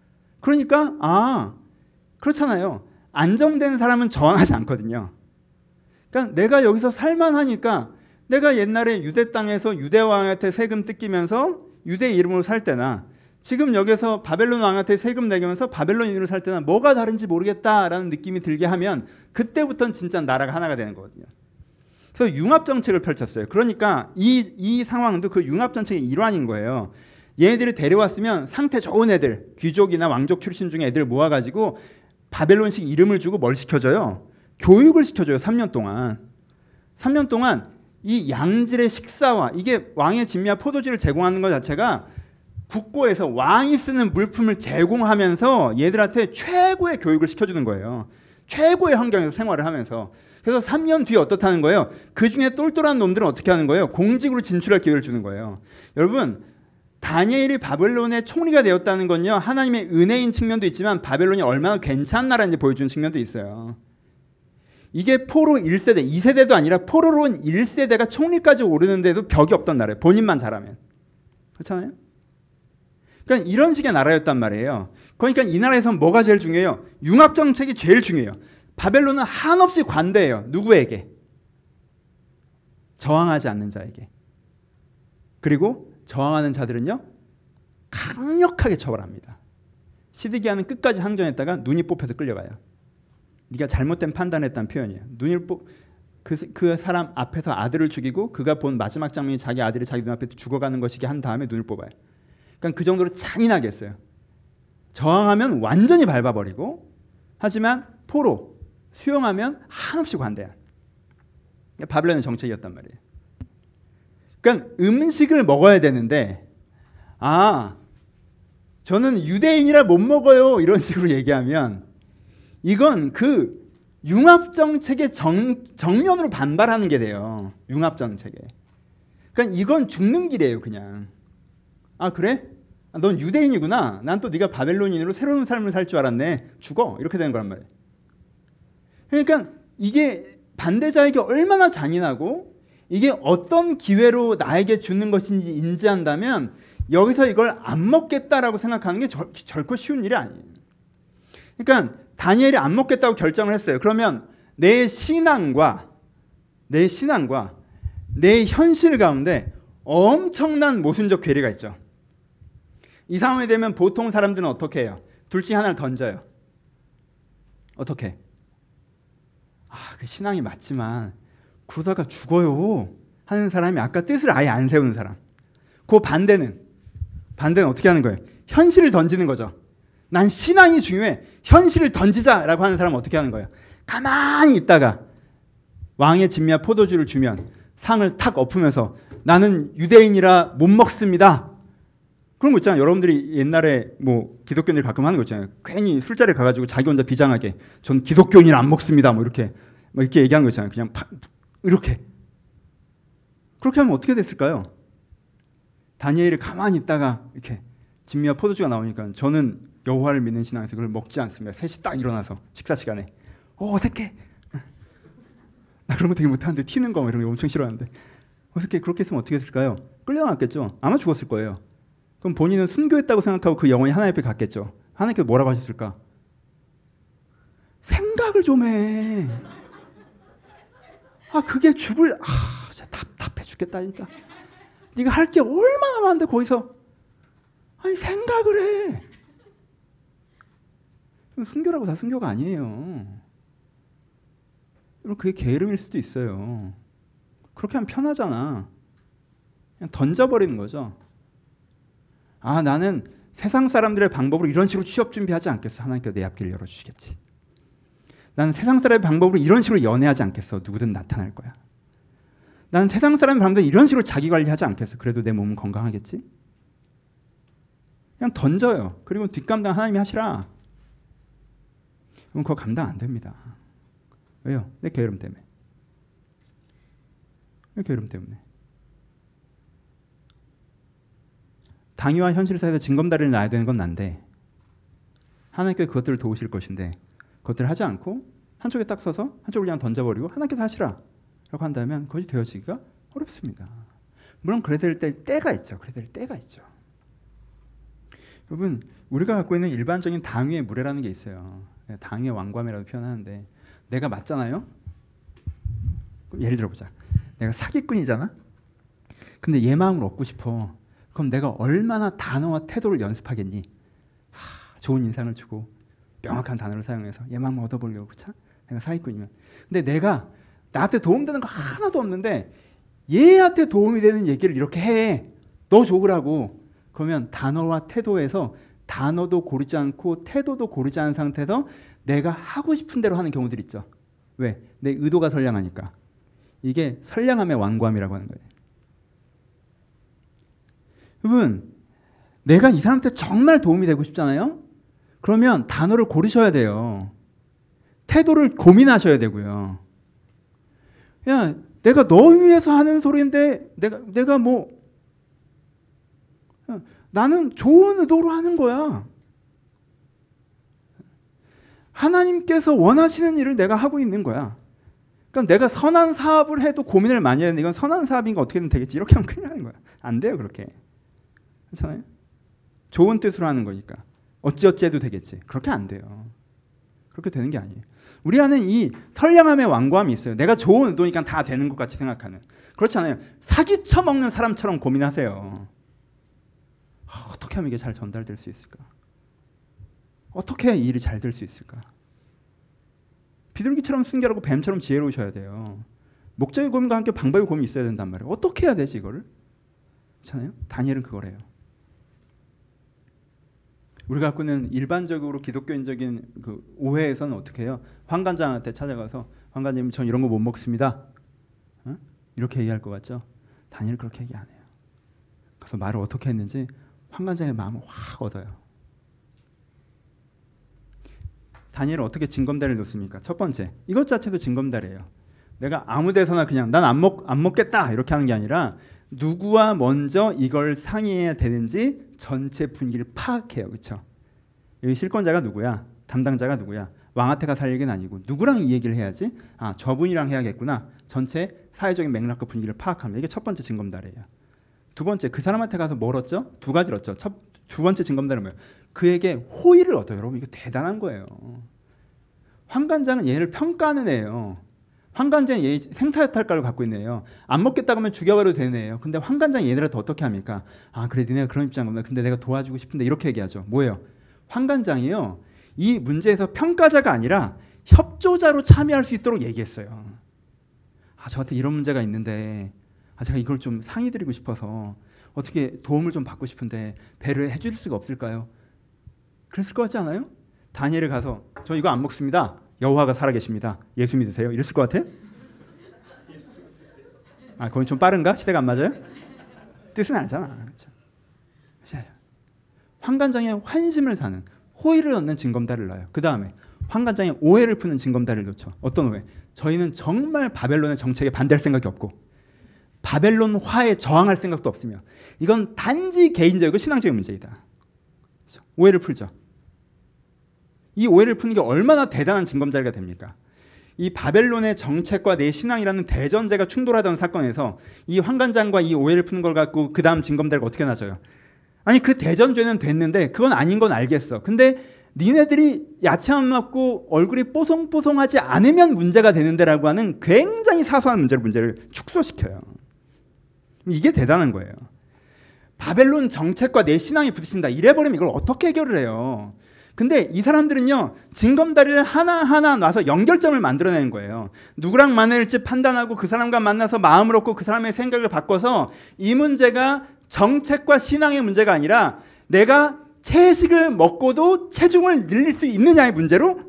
Speaker 1: 그러니까 그렇잖아요. 안정된 사람은 저항하지 않거든요. 그러니까 내가 여기서 살만하니까 내가 옛날에 유대 땅에서 유대 왕한테 세금 뜯기면서 유대 이름으로 살 때나 지금 여기서 바벨론 왕한테 세금 내면서 바벨론 이름으로 살 때나 뭐가 다른지 모르겠다라는 느낌이 들게 하면 그때부터는 진짜 나라가 하나가 되는 거거든요. 그래서 융합 정책을 펼쳤어요. 그러니까 이 상황도 그 융합 정책의 일환인 거예요. 얘네들이 데려왔으면 상태 좋은 애들, 귀족이나 왕족 출신 중에 애들 모아가지고 바벨론식 이름을 주고 뭘 시켜줘요? 교육을 시켜줘요. 3년 동안. 3년 동안 이 양질의 식사와 이게 왕의 진미와 포도주를 제공하는 것 자체가 국고에서 왕이 쓰는 물품을 제공하면서 얘들한테 최고의 교육을 시켜주는 거예요. 최고의 환경에서 생활을 하면서. 그래서 3년 뒤에 어떻다는 거예요? 그중에 똘똘한 놈들은 어떻게 하는 거예요? 공직으로 진출할 기회를 주는 거예요. 여러분 다니엘이 바벨론의 총리가 되었다는 건요 하나님의 은혜인 측면도 있지만 바벨론이 얼마나 괜찮은 나라인지 보여주는 측면도 있어요. 이게 포로 1세대, 2세대도 아니라 포로로 온 1세대가 총리까지 오르는데도 벽이 없던 나라예요. 본인만 잘하면. 그렇잖아요? 그러니까 이런 식의 나라였단 말이에요. 그러니까 이 나라에서는 뭐가 제일 중요해요? 융합 정책이 제일 중요해요. 바벨론은 한없이 관대해요. 누구에게? 저항하지 않는 자에게. 그리고 저항하는 자들은요 강력하게 처벌합니다. 시드기야는 끝까지 항전했다가 눈이 뽑혀서 끌려가요. 네가 잘못된 판단했다는 표현이에요. 그 사람 앞에서 아들을 죽이고 그가 본 마지막 장면이 자기 아들이 자기 눈앞에 죽어가는 것이게 한 다음에 눈을 뽑아요. 그러니까 그 정도로 잔인하게 했어요. 저항하면 완전히 밟아버리고 하지만 포로 수용하면 한없이 관대한 바벨론의 정책이었단 말이에요. 그러니까 음식을 먹어야 되는데 저는 유대인이라 못 먹어요 이런 식으로 얘기하면 이건 그 융합 정책의 정면으로 반발하는 게 돼요. 융합 정책에. 그러니까 이건 죽는 길이에요. 그냥. 그래? 넌 유대인이구나. 난 또 네가 바벨론인으로 새로운 삶을 살 줄 알았네. 죽어. 이렇게 되는 거란 말이에요. 그러니까 이게 반대자에게 얼마나 잔인하고 이게 어떤 기회로 나에게 주는 것인지 인지한다면 여기서 이걸 안 먹겠다라고 생각하는 게 결코 쉬운 일이 아니에요. 그러니까 다니엘이 안 먹겠다고 결정을 했어요. 그러면 내 신앙과 내 현실 가운데 엄청난 모순적 괴리가 있죠. 이 상황이 되면 보통 사람들은 어떻게 해요? 둘 중에 하나를 던져요. 어떻게? 그 신앙이 맞지만 그러다가 죽어요 하는 사람이 아까 뜻을 아예 안 세우는 사람. 그 반대는 어떻게 하는 거예요? 현실을 던지는 거죠. 난 신앙이 중요해. 현실을 던지자라고 하는 사람은 어떻게 하는 거예요? 가만히 있다가 왕의 진미와 포도주를 주면 상을 탁 엎으면서 나는 유대인이라 못 먹습니다. 그런 거 있잖아요. 여러분들이 옛날에 뭐 기독교인들이 가끔 하는 거 있잖아요. 괜히 술자리에 가가지고 자기 혼자 비장하게 전 기독교인이라 안 먹습니다. 이렇게 얘기하는 거 있잖아요. 그냥 이렇게. 그렇게 하면 어떻게 됐을까요? 다니엘이 가만히 있다가 이렇게 진미와 포도주가 나오니까 저는 여호와를 믿는 신앙에서 그걸 먹지 않습니다. 셋이 딱 일어나서 식사 시간에 어색해. 나 그런 거 되게 못하는데 튀는 거 이런 거 엄청 싫어하는데 어색해. 그렇게 했으면 어떻게 됐을까요? 끌려나갔겠죠. 아마 죽었을 거예요. 그럼 본인은 순교했다고 생각하고 그 영혼이 하나님 앞에 갔겠죠. 하나님께서 뭐라고 하셨을까? 생각을 좀 해. 그게 진짜 답답해 죽겠다 진짜. 네가 할 게 얼마나 많은데 거기서 생각을 해. 순교라고 다 순교가 아니에요. 그게 게으름일 수도 있어요. 그렇게 하면 편하잖아. 그냥 던져버리는 거죠. 나는 세상 사람들의 방법으로 이런 식으로 취업 준비하지 않겠어. 하나님께서 내 앞길을 열어주시겠지. 나는 세상 사람의 방법으로 이런 식으로 연애하지 않겠어. 누구든 나타날 거야. 나는 세상 사람의 방법으로 이런 식으로 자기 관리하지 않겠어. 그래도 내 몸은 건강하겠지. 그냥 던져요. 그리고 뒷감당 하나님이 하시라. 그럼 그거 감당 안 됩니다. 왜요? 내 게으름 때문에. 왜 게으름 때문에? 당위와 현실 사이에서 징검다리를 놔야 되는 건 난데 하나님께서 그것들을 도우실 것인데 그것들을 하지 않고 한쪽에 딱 서서 한쪽을 그냥 던져버리고 하나님께서 하시라 라고 한다면 그것이 되어지기가 어렵습니다. 물론 그래야 될 때가 있죠. 그래야 될 때가 있죠. 여러분, 우리가 갖고 있는 일반적인 당위의 무례라는 게 있어요. 당위의 왕관이라고 표현하는데 내가 맞잖아요. 예를 들어보자. 내가 사기꾼이잖아. 근데 얘 마음을 얻고 싶어. 그럼 내가 얼마나 단어와 태도를 연습하겠니? 좋은 인상을 주고 명확한 단어를 사용해서 얘 마음을 얻어보려고. 그쵸? 내가 사기꾼이면. 근데 내가 나한테 도움되는 거 하나도 없는데 얘한테 도움이 되는 얘기를 이렇게 해. 너 좋으라고. 그러면 단어와 태도에서 단어도 고르지 않고 태도도 고르지 않은 상태에서 내가 하고 싶은 대로 하는 경우들이 있죠. 왜? 내 의도가 선량하니까. 이게 선량함의 완고함이라고 하는 거예요. 여러분, 내가 이 사람한테 정말 도움이 되고 싶잖아요. 그러면 단어를 고르셔야 돼요. 태도를 고민하셔야 되고요. 야, 내가 너 위해서 하는 소리인데 내가 뭐 나는 좋은 의도로 하는 거야. 하나님께서 원하시는 일을 내가 하고 있는 거야. 그럼 내가 선한 사업을 해도 고민을 많이 해야 되는데 이건 선한 사업인가 어떻게든 되겠지. 이렇게 하면 큰일 나는 거야. 안 돼요, 그렇게. 그렇잖아요? 좋은 뜻으로 하는 거니까. 어찌어찌 해도 되겠지. 그렇게 안 돼요. 그렇게 되는 게 아니에요. 우리 안에 이 선량함의 완고함이 있어요. 내가 좋은 의도니까 다 되는 것 같이 생각하는. 그렇지 않아요. 사기 쳐먹는 사람처럼 고민하세요. 어떻게 하면 이게 잘 전달될 수 있을까? 어떻게 해야 이 일이 잘 될 수 있을까? 비둘기처럼 순결하고 뱀처럼 지혜로우셔야 돼요. 목적의 고민과 함께 방법의 고민이 있어야 된단 말이에요. 어떻게 해야 되지 이거를? 그렇잖아요? 다니엘은 그거래요. 우리가 갖고 있는 일반적으로 기독교인적인 그 오해에서는 어떻게 해요? 환관장한테 찾아가서 환관님 전 이런 거 못 먹습니다. 이렇게 얘기할 것 같죠? 다니엘 그렇게 얘기 안 해요. 그래서 말을 어떻게 했는지 환관장의 마음을 확 얻어요. 다니엘은 어떻게 징검다리를 놓습니까? 첫 번째, 이것 자체도 징검다리예요. 내가 아무 데서나 그냥 난 안 먹겠다 이렇게 하는 게 아니라 누구와 먼저 이걸 상의해야 되는지 전체 분위기를 파악해요. 그렇죠? 여기 실권자가 누구야? 담당자가 누구야? 왕한테 가서 할 얘기는 아니고 누구랑 이 얘기를 해야지? 저분이랑 해야겠구나. 전체 사회적인 맥락과 분위기를 파악합니다. 이게 첫 번째 징검다리예요. 두 번째, 그 사람한테 가서 뭘 얻죠? 두 가지를 얻죠. 두 번째 징검다리는 뭐예요? 그에게 호의를 얻어요. 여러분 이거 대단한 거예요. 환관장은 얘를 평가하는 애예요. 환관장은 얘 생사여탈가를 갖고 있는 애예요. 안 먹겠다고 하면 죽여버려도 되는 애예요. 근데 환관장이 얘네한테 어떻게 합니까? 그래 니네가 그런 입장이구나. 근데 내가 도와주고 싶은데 이렇게 얘기하죠. 뭐예요? 환관장이요. 이 문제에서 평가자가 아니라 협조자로 참여할 수 있도록 얘기했어요. 저한테 이런 문제가 있는데 제가 이걸 좀 상의드리고 싶어서 어떻게 도움을 좀 받고 싶은데 배를 해줄 수가 없을까요? 그랬을 것 같지 않아요? 다니엘에 가서 저 이거 안 먹습니다. 여호와가 살아계십니다. 예수 믿으세요? 이랬을 것 같아? 그건 좀 빠른가? 시대가 안 맞아요? 뜻은 알잖아. 그렇죠? 환관장의 환심을 사는 호의를 얻는 징검다리를 놔요. 그 다음에 환관장의 오해를 푸는 징검다리를 놓죠. 어떤 오해? 저희는 정말 바벨론의 정책에 반대할 생각이 없고 바벨론화에 저항할 생각도 없으며 이건 단지 개인적이고 신앙적인 문제이다. 그렇죠? 오해를 풀죠. 이 오해를 푸는 게 얼마나 대단한 징검다리가 됩니까? 이 바벨론의 정책과 내 신앙이라는 대전제가 충돌하던 사건에서 이 환관장과 이 오해를 푸는 걸 갖고 그 다음 징검다리가 어떻게 나져요? 그 대전죄는 됐는데 그건 아닌 건 알겠어. 근데 니네들이 야채 안 먹고 얼굴이 뽀송뽀송하지 않으면 문제가 되는데라고 하는 굉장히 사소한 문제를 축소시켜요. 이게 대단한 거예요. 바벨론 정책과 내 신앙이 부딪힌다. 이래버리면 이걸 어떻게 해결을 해요? 근데 이 사람들은요, 징검다리를 하나하나 놔서 연결점을 만들어내는 거예요. 누구랑 만날지 판단하고 그 사람과 만나서 마음을 얻고 그 사람의 생각을 바꿔서 이 문제가 정책과 신앙의 문제가 아니라 내가 채식을 먹고도 체중을 늘릴 수 있느냐의 문제로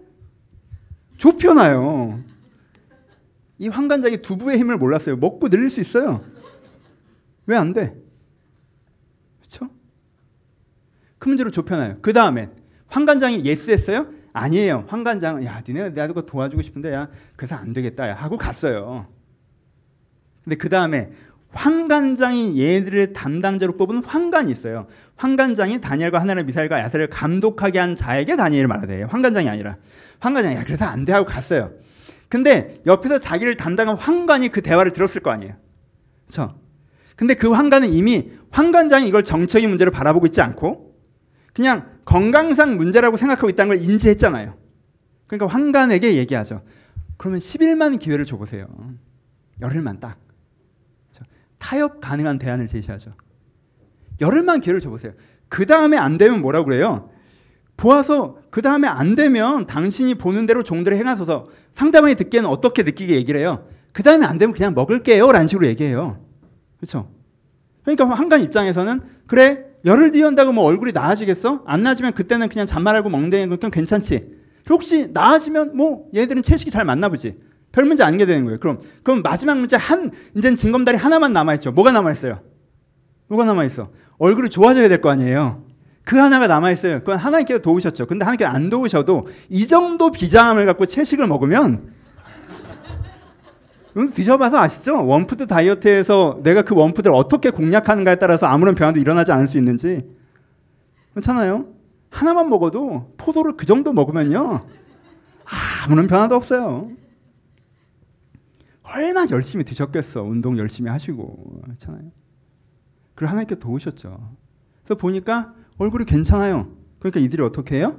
Speaker 1: 좁혀놔요. 이 환관장이 두부의 힘을 몰랐어요. 먹고 늘릴 수 있어요. 왜 안 돼? 그렇죠? 그 문제로 좁혀놔요. 그 다음에 환관장이 예스 했어요? 아니에요. 환관장은 야 니네 내가 그거 도와주고 싶은데 야 그래서 안 되겠다 야 하고 갔어요. 근데 그 다음에 환관장이 얘들을 담당자로 뽑은 환관이 있어요. 환관장이 다니엘과 하나님의 미사엘과 야살을 감독하게 한 자에게 다니엘을 말하대요. 환관장이 아니라. 환관장이 야 그래서 안 돼 하고 갔어요. 근데 옆에서 자기를 담당한 환관이 그 대화를 들었을 거 아니에요. 그렇죠? 근데 그 환관은 이미 환관장이 이걸 정책의 문제로 바라보고 있지 않고 그냥 건강상 문제라고 생각하고 있다는 걸 인지했잖아요. 그러니까 환관에게 얘기하죠. 그러면 10일만 기회를 줘보세요. 열흘만 딱. 타협 가능한 대안을 제시하죠. 열흘만 기회를 줘보세요. 그 다음에 안 되면 뭐라고 그래요? 보아서 그 다음에 안 되면 당신이 보는 대로 종들을 행하소서. 상대방이 듣기에는 어떻게 느끼게 얘기를 해요? 그 다음에 안 되면 그냥 먹을게요 라는 식으로 얘기해요. 그렇죠? 그러니까 환관 입장에서는 그래 열흘 뒤에 한다고 뭐 얼굴이 나아지겠어? 안 나아지면 그때는 그냥 잔말하고 멍대는 건 괜찮지. 혹시 나아지면 뭐 얘들은 채식이 잘 맞나 보지. 별 문제 안 게 되는 거예요. 그럼 마지막 문제 이제는 징검다리 하나만 남아있죠. 뭐가 남아있어요? 뭐가 남아있어? 얼굴이 좋아져야 될 거 아니에요. 그 하나가 남아있어요. 그건 하나님께서 도우셨죠. 근데 하나님께서 안 도우셔도 이 정도 비장함을 갖고 채식을 먹으면 드셔봐서 아시죠? 원푸드 다이어트에서 내가 그 원푸드를 어떻게 공략하는가에 따라서 아무런 변화도 일어나지 않을 수 있는지. 그렇잖아요. 하나만 먹어도 포도를 그 정도 먹으면요 아무런 변화도 없어요. 얼마나 열심히 드셨겠어. 운동 열심히 하시고. 그렇잖아요. 그리고 하나님께 도우셨죠. 그래서 보니까 얼굴이 괜찮아요. 그러니까 이들이 어떻게 해요?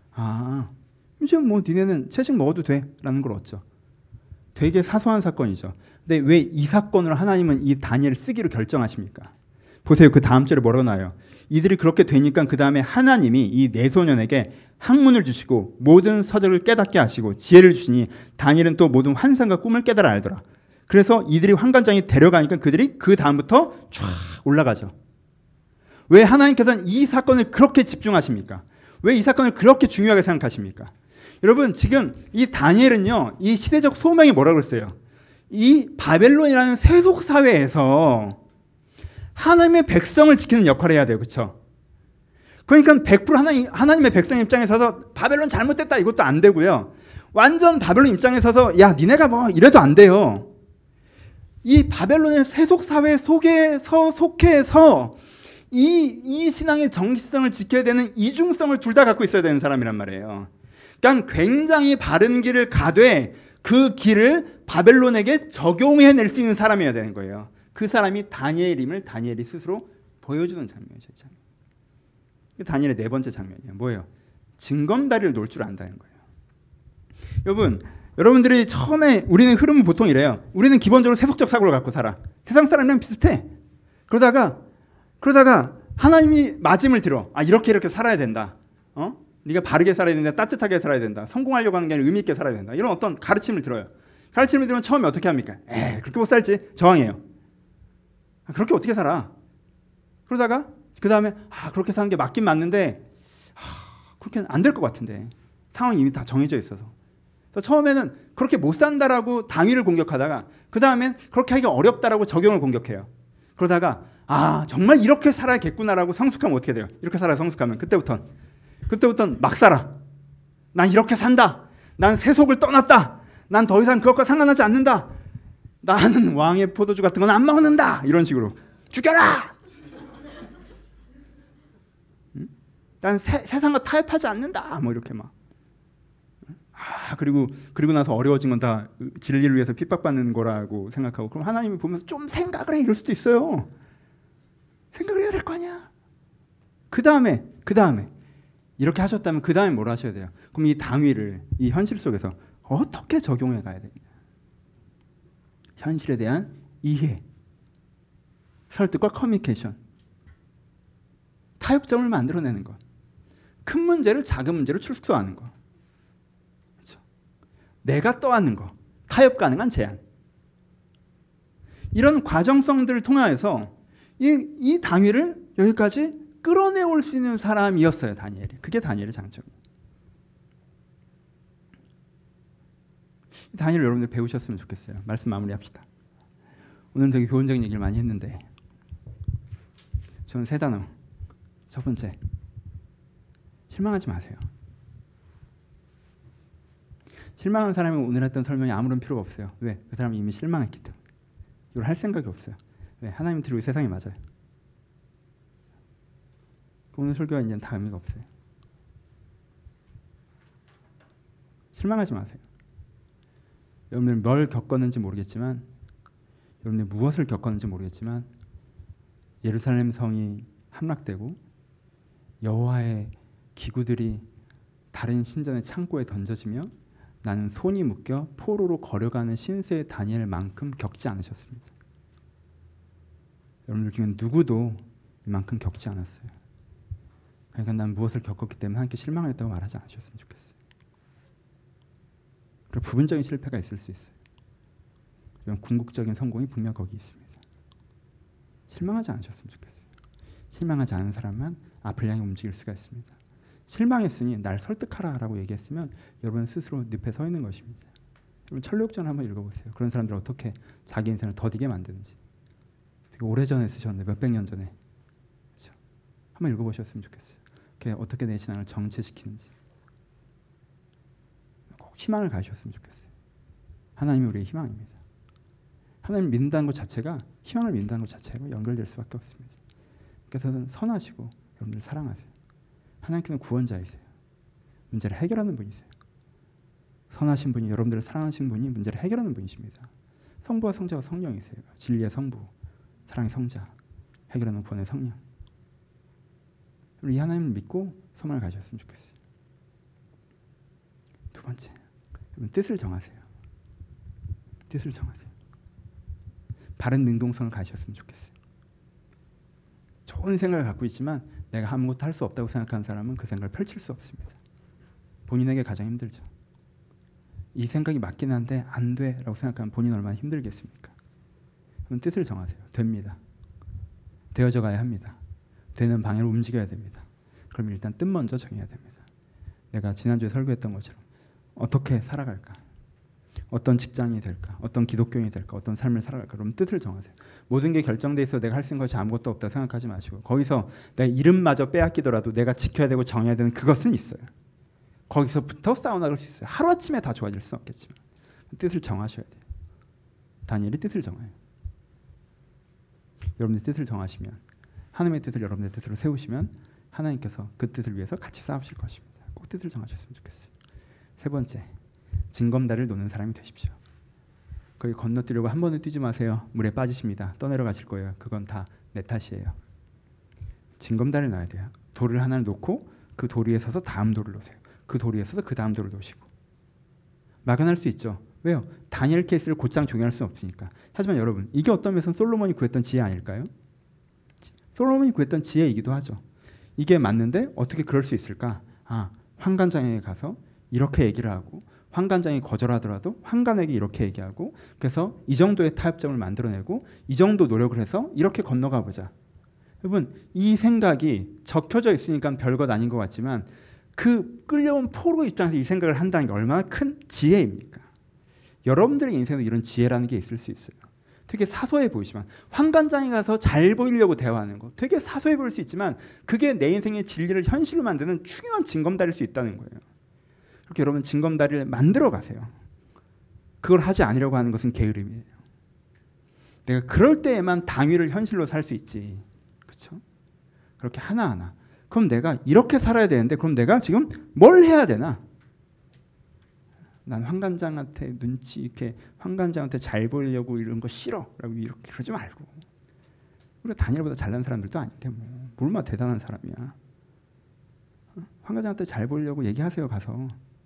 Speaker 1: 이제 뭐 니네는 채식 먹어도 돼 라는 걸 얻죠. 되게 사소한 사건이죠. 근데 왜 이 사건으로 하나님은 이 다니엘을 쓰기로 결정하십니까? 보세요. 그 다음 절에 뭐라고 나와요? 이들이 그렇게 되니까 그 다음에 하나님이 이 내소년에게 학문을 주시고 모든 서적을 깨닫게 하시고 지혜를 주시니 다니엘은 또 모든 환상과 꿈을 깨달아 알더라. 그래서 이들이 환관장에 데려가니까 그들이 그 다음부터 쫙 올라가죠. 왜 하나님께서는 이 사건을 그렇게 집중하십니까? 왜 이 사건을 그렇게 중요하게 생각하십니까? 여러분 지금 이 다니엘은요 이 시대적 소명이 뭐라고 그랬어요? 이 바벨론이라는 세속 사회에서 하나님의 백성을 지키는 역할을 해야 돼요. 그렇죠? 그러니까 100% 하나님의 백성 입장에 서서 바벨론 잘못됐다 이것도 안 되고요. 완전 바벨론 입장에 서서 야 니네가 뭐 이래도 안 돼요. 이 바벨론의 세속 사회 속에서 속해서 이 신앙의 정기성을 지켜야 되는 이중성을 둘 다 갖고 있어야 되는 사람이란 말이에요. 그러니까 굉장히 바른 길을 가되 그 길을 바벨론에게 적용해낼 수 있는 사람이어야 되는 거예요. 그 사람이 다니엘임을 다니엘이 스스로 보여주는 장면이죠. 다니엘의 네 번째 장면이에요. 뭐예요? 징검다리를 놓을 줄 안다는 거예요. 여러분들이 처음에 우리는 흐름은 보통 이래요. 우리는 기본적으로 세속적 사고를 갖고 살아. 세상 사람이랑 비슷해. 그러다가 하나님이 마짐을 들어. 이렇게 살아야 된다. 네가 바르게 살아야 된다. 따뜻하게 살아야 된다. 성공하려고 하는 게 아니라 의미 있게 살아야 된다. 이런 어떤 가르침을 들어요. 가르침을 들으면 처음에 어떻게 합니까? 그렇게 못 살지. 저항해요. 그렇게 어떻게 살아? 그러다가 그 다음에 그렇게 사는 게 맞긴 맞는데 그렇게 안 될 것 같은데 상황이 이미 다 정해져 있어서. 그래서 처음에는 그렇게 못 산다라고 당위를 공격하다가 그 다음엔 그렇게 하기가 어렵다라고 적용을 공격해요. 그러다가 정말 이렇게 살아야겠구나라고 성숙하면 어떻게 돼요? 이렇게 살아 성숙하면 그때부터는 막 살아. 난 이렇게 산다. 난 세속을 떠났다. 난 더 이상 그것과 상관하지 않는다. 나는 왕의 포도주 같은 건 안 먹는다. 이런 식으로 죽여라. 난 세상과 타협하지 않는다. 뭐 이렇게 막. 그리고 나서 어려워진 건 다 진리를 위해서 핍박받는 거라고 생각하고 그럼 하나님이 보면서 좀 생각을 해 이럴 수도 있어요. 생각을 해야 될 거 아니야. 그 다음에 이렇게 하셨다면 그 다음에 뭘 하셔야 돼요? 그럼 이 당위를 이 현실 속에서 어떻게 적용해 가야 되냐? 현실에 대한 이해, 설득과 커뮤니케이션, 타협점을 만들어내는 것. 큰 문제를 작은 문제로 축소하는 거. 그렇죠? 내가 떠안는 거. 타협 가능한 제안. 이런 과정성들을 통하여서 이 당위를 여기까지 끌어내올 수 있는 사람이었어요. 다니엘이. 그게 다니엘의 장점이에요. 다니엘 여러분들 배우셨으면 좋겠어요. 말씀 마무리합시다. 오늘 되게 교훈적인 얘기를 많이 했는데 저는 세 단어. 첫 번째, 실망하지 마세요. 실망한 사람이 오늘 했던 설명이 아무런 필요가 없어요. 왜? 그 사람이 이미 실망했기 때문에. 이걸 할 생각이 없어요. 왜? 하나님 틀이 세상이 맞아요. 오늘 설교가 이제는 다 의미가 없어요. 실망하지 마세요. 여러분들 뭘 겪었는지 모르겠지만, 여러분들 무엇을 겪었는지 모르겠지만, 예루살렘 성이 함락되고 여호와의 기구들이 다른 신전의 창고에 던져지며 나는 손이 묶여 포로로 걸어가는 신세의 다니엘만큼 겪지 않으셨습니다. 여러분들 중에 누구도 이만큼 겪지 않았어요. 그러니까 난 무엇을 겪었기 때문에 하나님께 실망했다고 말하지 않으셨으면 좋겠어요. 그리고 부분적인 실패가 있을 수 있어요. 궁극적인 성공이 분명 거기 있습니다. 실망하지 않으셨으면 좋겠어요. 실망하지 않은 사람만 앞을 향해 움직일 수가 있습니다. 실망했으니 날 설득하라라고 얘기했으면 여러분 스스로 늪에 서 있는 것입니다. 여러분 철로역전 한번 읽어보세요. 그런 사람들 어떻게 자기 인생을 더디게 만드는지. 되게 오래전에 쓰셨는데 몇백 년 전에. 그렇죠? 한번 읽어보셨으면 좋겠어요. 그게 어떻게 내 신앙을 정체시키는지. 꼭 희망을 가지셨으면 좋겠어요. 하나님이 우리의 희망입니다. 하나님 믿는다는 것 자체가 희망을 믿는다는 것 자체로 연결될 수밖에 없습니다. 그래서 선하시고 여러분들 사랑하세요. 하나님께는 구원자이세요. 문제를 해결하는 분이세요. 선하신 분이 여러분들을 사랑하신 분이 문제를 해결하는 분이십니다. 성부와 성자와 성령이세요. 진리의 성부, 사랑의 성자, 해결하는 구원의 성령. 이 하나님을 믿고 소망을 가졌으면 좋겠어요. 두 번째, 여러분 뜻을 정하세요. 뜻을 정하세요. 바른 능동성을 가지셨으면 좋겠어요. 좋은 생각을 갖고 있지만 내가 아무것도 할 수 없다고 생각하는 사람은 그 생각을 펼칠 수 없습니다. 본인에게 가장 힘들죠. 이 생각이 맞긴 한데 안 돼라고 생각하면 본인 얼마나 힘들겠습니까? 그럼 뜻을 정하세요. 됩니다. 되어져 가야 합니다. 되는 방향으로 움직여야 됩니다. 그럼 일단 뜻 먼저 정해야 됩니다. 내가 지난주에 설교했던 것처럼 어떻게 살아갈까? 어떤 직장이 될까? 어떤 기독교인이 될까? 어떤 삶을 살아갈까? 그럼 뜻을 정하세요. 모든 게 결정돼 있어 내가 할 수 있는 것이 아무것도 없다 생각하지 마시고 거기서 내 이름마저 빼앗기더라도 내가 지켜야 되고 정해야 되는 그것은 있어요. 거기서부터 싸워나갈 수 있어요. 하루아침에 다 좋아질 수는 없겠지만 뜻을 정하셔야 돼요. 다니엘이 뜻을 정해요. 여러분의 뜻을 정하시면 하나님의 뜻을 여러분의 뜻으로 세우시면 하나님께서 그 뜻을 위해서 같이 싸우실 것입니다. 꼭 뜻을 정하셨으면 좋겠어요. 세 번째, 징검다리를 놓는 사람이 되십시오. 거기 건너뛰려고 한 번은 뛰지 마세요. 물에 빠지십니다. 떠내려가실 거예요. 그건 다 내 탓이에요. 징검다리를 놔야 돼요. 돌을 하나를 놓고 그 돌 위에 서서 다음 돌을 놓으세요. 그 돌 위에 서서 그 다음 돌을 놓으시고. 막연할 수 있죠. 왜요? 다니엘 케이스를 곧장 종용할 수는 없으니까. 하지만 여러분, 이게 어떤 면에서는 솔로몬이 구했던 지혜 아닐까요? 솔로몬이 구했던 지혜이기도 하죠. 이게 맞는데 어떻게 그럴 수 있을까? 환관장에 가서 이렇게 얘기를 하고 환관장이 거절하더라도 환관에게 이렇게 얘기하고 그래서 이 정도의 타협점을 만들어내고 이 정도 노력을 해서 이렇게 건너가 보자. 여러분 이 생각이 적혀져 있으니까 별것 아닌 것 같지만 그 끌려온 포로 입장에서 이 생각을 한다는 게 얼마나 큰 지혜입니까? 여러분들의 인생에도 이런 지혜라는 게 있을 수 있어요. 되게 사소해 보이지만 환관장에 가서 잘 보이려고 대화하는 거 되게 사소해 보일 수 있지만 그게 내 인생의 진리를 현실로 만드는 중요한 징검다리일 수 있다는 거예요. 그렇게 여러분 징검다리를 만들어 가세요. 그걸 하지 않으려고 하는 것은 게으름이에요. 내가 그럴 때에만 당위를 현실로 살 수 있지. 그렇죠? 그렇게 하나하나. 그럼 내가 이렇게 살아야 되는데 그럼 내가 지금 뭘 해야 되나? 난 환관장한테 눈치 이렇게 환관장한테 잘 보이려고 이런 거 싫어라고 이렇게 그러지 말고. 우리가 다니엘보다 잘난 사람들도 아닌데 뭐 얼마나 대단한 사람이야. 환관장한테 잘 보이려고 얘기하세요. 가서.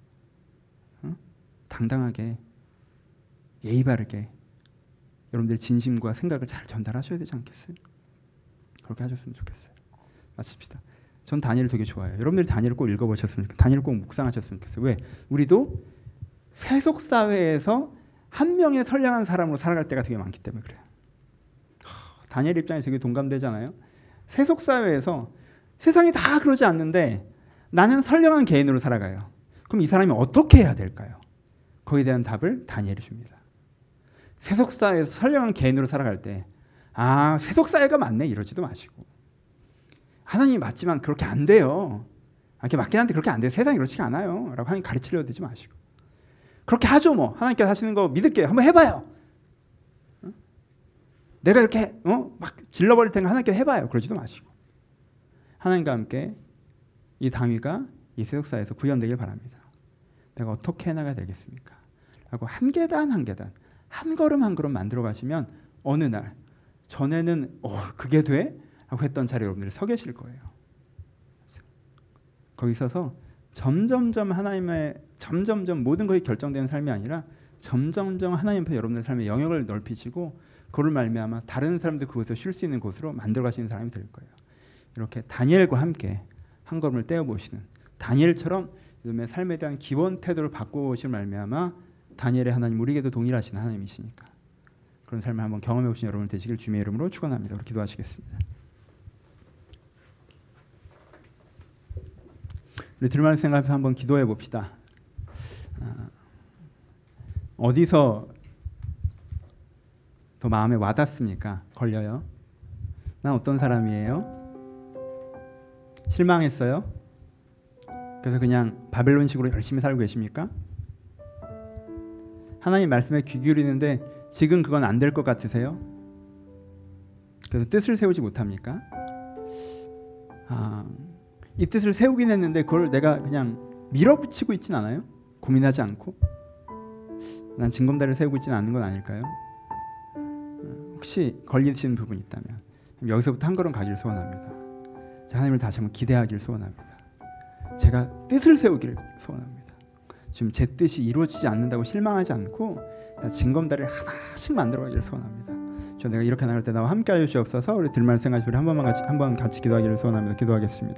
Speaker 1: 당당하게 예의 바르게 여러분들의 진심과 생각을 잘 전달하셔야 되지 않겠어요? 그렇게 하셨으면 좋겠어요. 마칩시다. 전 다니엘 되게 좋아해요. 여러분들이 다니엘을 꼭 읽어보셨으면 좋겠어요. 다니엘을 꼭 묵상하셨으면 좋겠어요. 왜? 우리도 세속 사회에서 한 명의 선량한 사람으로 살아갈 때가 되게 많기 때문에 그래요. 다니엘 입장에 되게 동감되잖아요. 세속 사회에서 세상이 다 그러지 않는데 나는 선량한 개인으로 살아가요. 그럼 이 사람이 어떻게 해야 될까요? 거기에 대한 답을 다니엘이 줍니다. 세속 사회에서 선량한 개인으로 살아갈 때 세속 사회가 맞네 이러지도 마시고, 하나님이 맞지만 그렇게 안 돼요. 이렇게 맞긴 한데 그렇게 안 돼요. 세상이 그렇지가 않아요. 라고 하나님 가르치려고 되지 마시고, 그렇게 하죠 뭐. 하나님께서 하시는 거 믿을게요. 한번 해봐요. 내가 이렇게 막 질러버릴 테니까 하나님께 해봐요. 그러지도 마시고, 하나님과 함께 이 당위가 이 세속사에서 구현되길 바랍니다. 내가 어떻게 해나가야 되겠습니까? 라고 한 계단 한 계단, 한 걸음 한 걸음 만들어 가시면 어느 날 전에는 그게 돼? 라고 했던 자리에 여러분들이 서 계실 거예요. 거기 서서 점점점 하나님의 점점점 모든 것이 결정되는 삶이 아니라 점점점 하나님 앞에 여러분들의 삶의 영역을 넓히시고, 그를 말미암아 다른 사람들 그곳에서 쉴 수 있는 곳으로 만들어 가시는 사람이 될 거예요. 이렇게 다니엘과 함께 한 걸음을 떼어보시는, 다니엘처럼 요즘의 삶에 대한 기본 태도를 바꿔보실 말미암아 다니엘의 하나님, 우리에게도 동일하신 하나님이시니까 그런 삶을 한번 경험해 보신 여러분 되시길 주님의 이름으로 축원합니다. 우리 기도하시겠습니다. 우리 들만을 생각해서 한번 기도해 봅시다. 어디서 더 마음에 와닿습니까? 걸려요? 난 어떤 사람이에요? 실망했어요? 그래서 그냥 바벨론식으로 열심히 살고 계십니까? 하나님 말씀에 귀 기울이는데 지금 그건 안 될 것 같으세요? 그래서 뜻을 세우지 못합니까? 이 뜻을 세우긴 했는데 그걸 내가 그냥 밀어붙이고 있진 않아요? 고민하지 않고? 난 징검다리를 세우고 있지는 않는 건 아닐까요? 혹시 걸리시는 부분이 있다면 여기서부터 한 걸음 가기를 소원합니다. 하나님을 다시 한번 기대하기를 소원합니다. 제가 뜻을 세우기를 소원합니다. 지금 제 뜻이 이루어지지 않는다고 실망하지 않고 징검다리를 하나씩 만들어가기를 소원합니다. 저 내가 이렇게 나갈 때 나와 함께하여 주옵소서. 우리 들만 생각하시고 우리 한번 같이 기도하기를 소원합니다. 기도하겠습니다.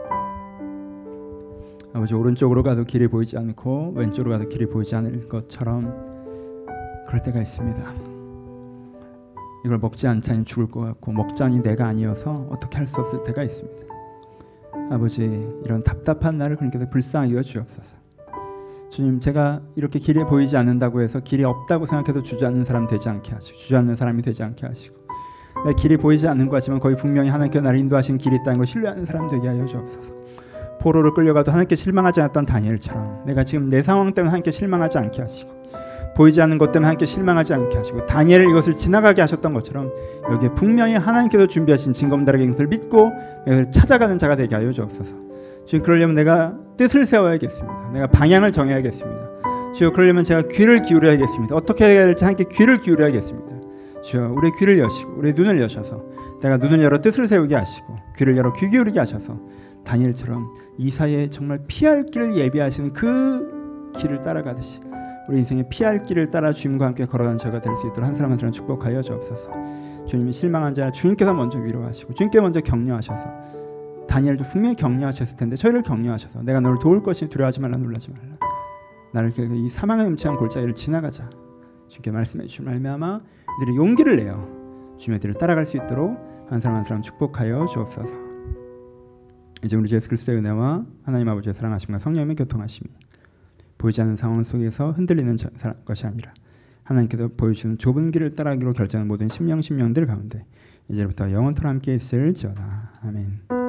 Speaker 1: 아버지, 오른쪽으로 가도 길이 보이지 않고 왼쪽으로 가도 길이 보이지 않을 것처럼 그럴 때가 있습니다. 이걸 먹지 않자니 죽을 것 같고 먹자니 내가 아니어서 어떻게 할 수 없을 때가 있습니다. 아버지, 이런 답답한 나를 그러니까 불쌍히 여겨 주옵소서. 주님, 제가 이렇게 길이 보이지 않는다고 해서 길이 없다고 생각해도 주저앉는 사람 되지 않게 하시고, 주저앉는 사람이 되지 않게 하시고, 내 길이 보이지 않는 것 같지만 거기 분명히 하나님께서 나를 인도하신 길이 있다는 걸 신뢰하는 사람 되게 하여 주옵소서. 포로로 끌려가도 하나님께 실망하지 않았던 다니엘처럼 내가 지금 내 상황 때문에 하나님께 실망하지 않게 하시고, 보이지 않는 것 때문에 하나님께 실망하지 않게 하시고, 다니엘을 이것을 지나가게 하셨던 것처럼 여기에 분명히 하나님께서 준비하신 징검다리의 것을 믿고 찾아가는 자가 되게 하여 주옵소서. 주여, 그러려면 내가 뜻을 세워야겠습니다. 내가 방향을 정해야겠습니다. 주여, 그러려면 제가 귀를 기울여야겠습니다. 어떻게 해야 될지 함께 귀를 기울여야겠습니다. 주여, 우리의 귀를 여시고 우리의 눈을 여셔서 내가 눈을 열어 뜻을 세우게 하시고 귀를 열어 귀 기울이게 하셔서 다니엘처럼 이 사이에 정말 피할 길을 예비하시는 그 길을 따라가듯이 우리 인생의 피할 길을 따라 주님과 함께 걸어가는 저가 될 수 있도록 한 사람 한 사람 축복하여 주옵소서. 주님이 실망한 자 주님께서 먼저 위로하시고 주님께 먼저 격려하셔서, 다니엘도 분명히 격려하셨을 텐데 저희를 격려하셔서 내가 너를 도울 것이니 두려워하지 말라, 놀라지 말라. 나를 이 사망의 음침한 골짜기를 지나가자. 주님께 말씀해 주신 말미암아 이들이 용기를 내어 주님의 길을 따라갈 수 있도록 한 사람 한 사람 축복하여 주옵소서. 이제 우리 주 예수 그리스도의 은혜와 하나님 아버지의 사랑하심과 성령의 교통하심이 보이지 않는 상황 속에서 흔들리는 것이 아니라 하나님께서 보여주시는 좁은 길을 따라가기로 결정한 모든 심령들 가운데 이제부터 영원토록 함께 있을지어다. 아멘.